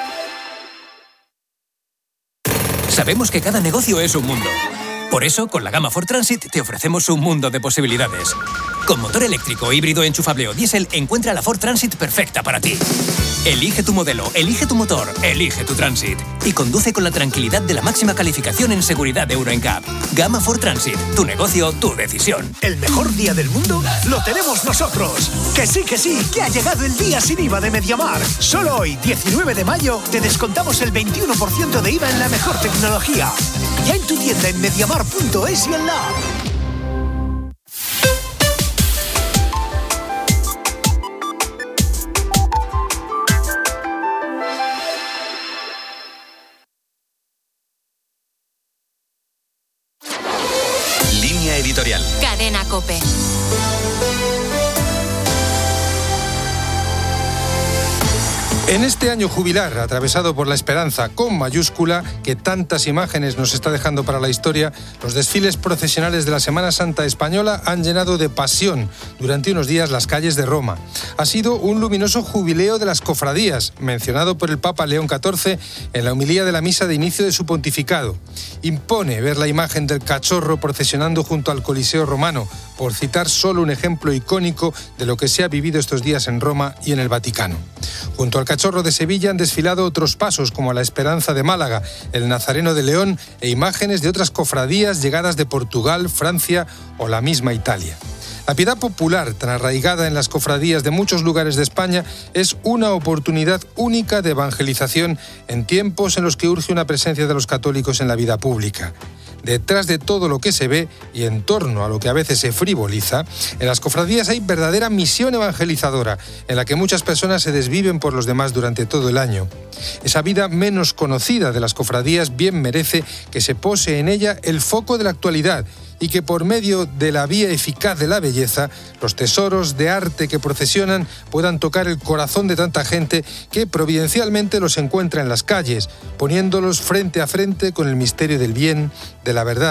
Sabemos que cada negocio es un mundo. Por eso, con la gama Ford Transit te ofrecemos un mundo de posibilidades. Con motor eléctrico, híbrido, enchufable o diésel, encuentra la Ford Transit perfecta para ti. Elige tu modelo, elige tu motor, elige tu Transit. Y conduce con la tranquilidad de la máxima calificación en seguridad Euro N C A P. Gama Ford Transit. Tu negocio, tu decisión. ¿El mejor día del mundo? ¡Lo tenemos nosotros! ¡Que sí, que sí! ¡Que ha llegado el día sin I V A de MediaMarkt! Solo hoy, diecinueve de mayo, te descontamos el veintiuno por ciento de I V A en la mejor tecnología. Ya en tu tienda en mediamar punto es y en la app. Línea editorial. Cadena COPE. En este año jubilar, atravesado por la esperanza con mayúscula, que tantas imágenes nos está dejando para la historia, los desfiles procesionales de la Semana Santa española han llenado de pasión durante unos días las calles de Roma. Ha sido un luminoso jubileo de las cofradías, mencionado por el Papa León catorce en la homilía de la misa de inicio de su pontificado. Impone ver la imagen del cachorro procesionando junto al Coliseo romano, por citar solo un ejemplo icónico de lo que se ha vivido estos días en Roma y en el Vaticano. Junto al Cachorro de Sevilla han desfilado otros pasos como la Esperanza de Málaga, el Nazareno de León e imágenes de otras cofradías llegadas de Portugal, Francia o la misma Italia. La piedad popular, tan arraigada en las cofradías de muchos lugares de España, es una oportunidad única de evangelización en tiempos en los que urge una presencia de los católicos en la vida pública. Detrás de todo lo que se ve y en torno a lo que a veces se frivoliza, en las cofradías hay verdadera misión evangelizadora, en la que muchas personas se desviven por los demás durante todo el año. Esa vida menos conocida de las cofradías bien merece que se pose en ella el foco de la actualidad y que por medio de la vía eficaz de la belleza, los tesoros de arte que procesionan puedan tocar el corazón de tanta gente que providencialmente los encuentra en las calles, poniéndolos frente a frente con el misterio del bien, de la verdad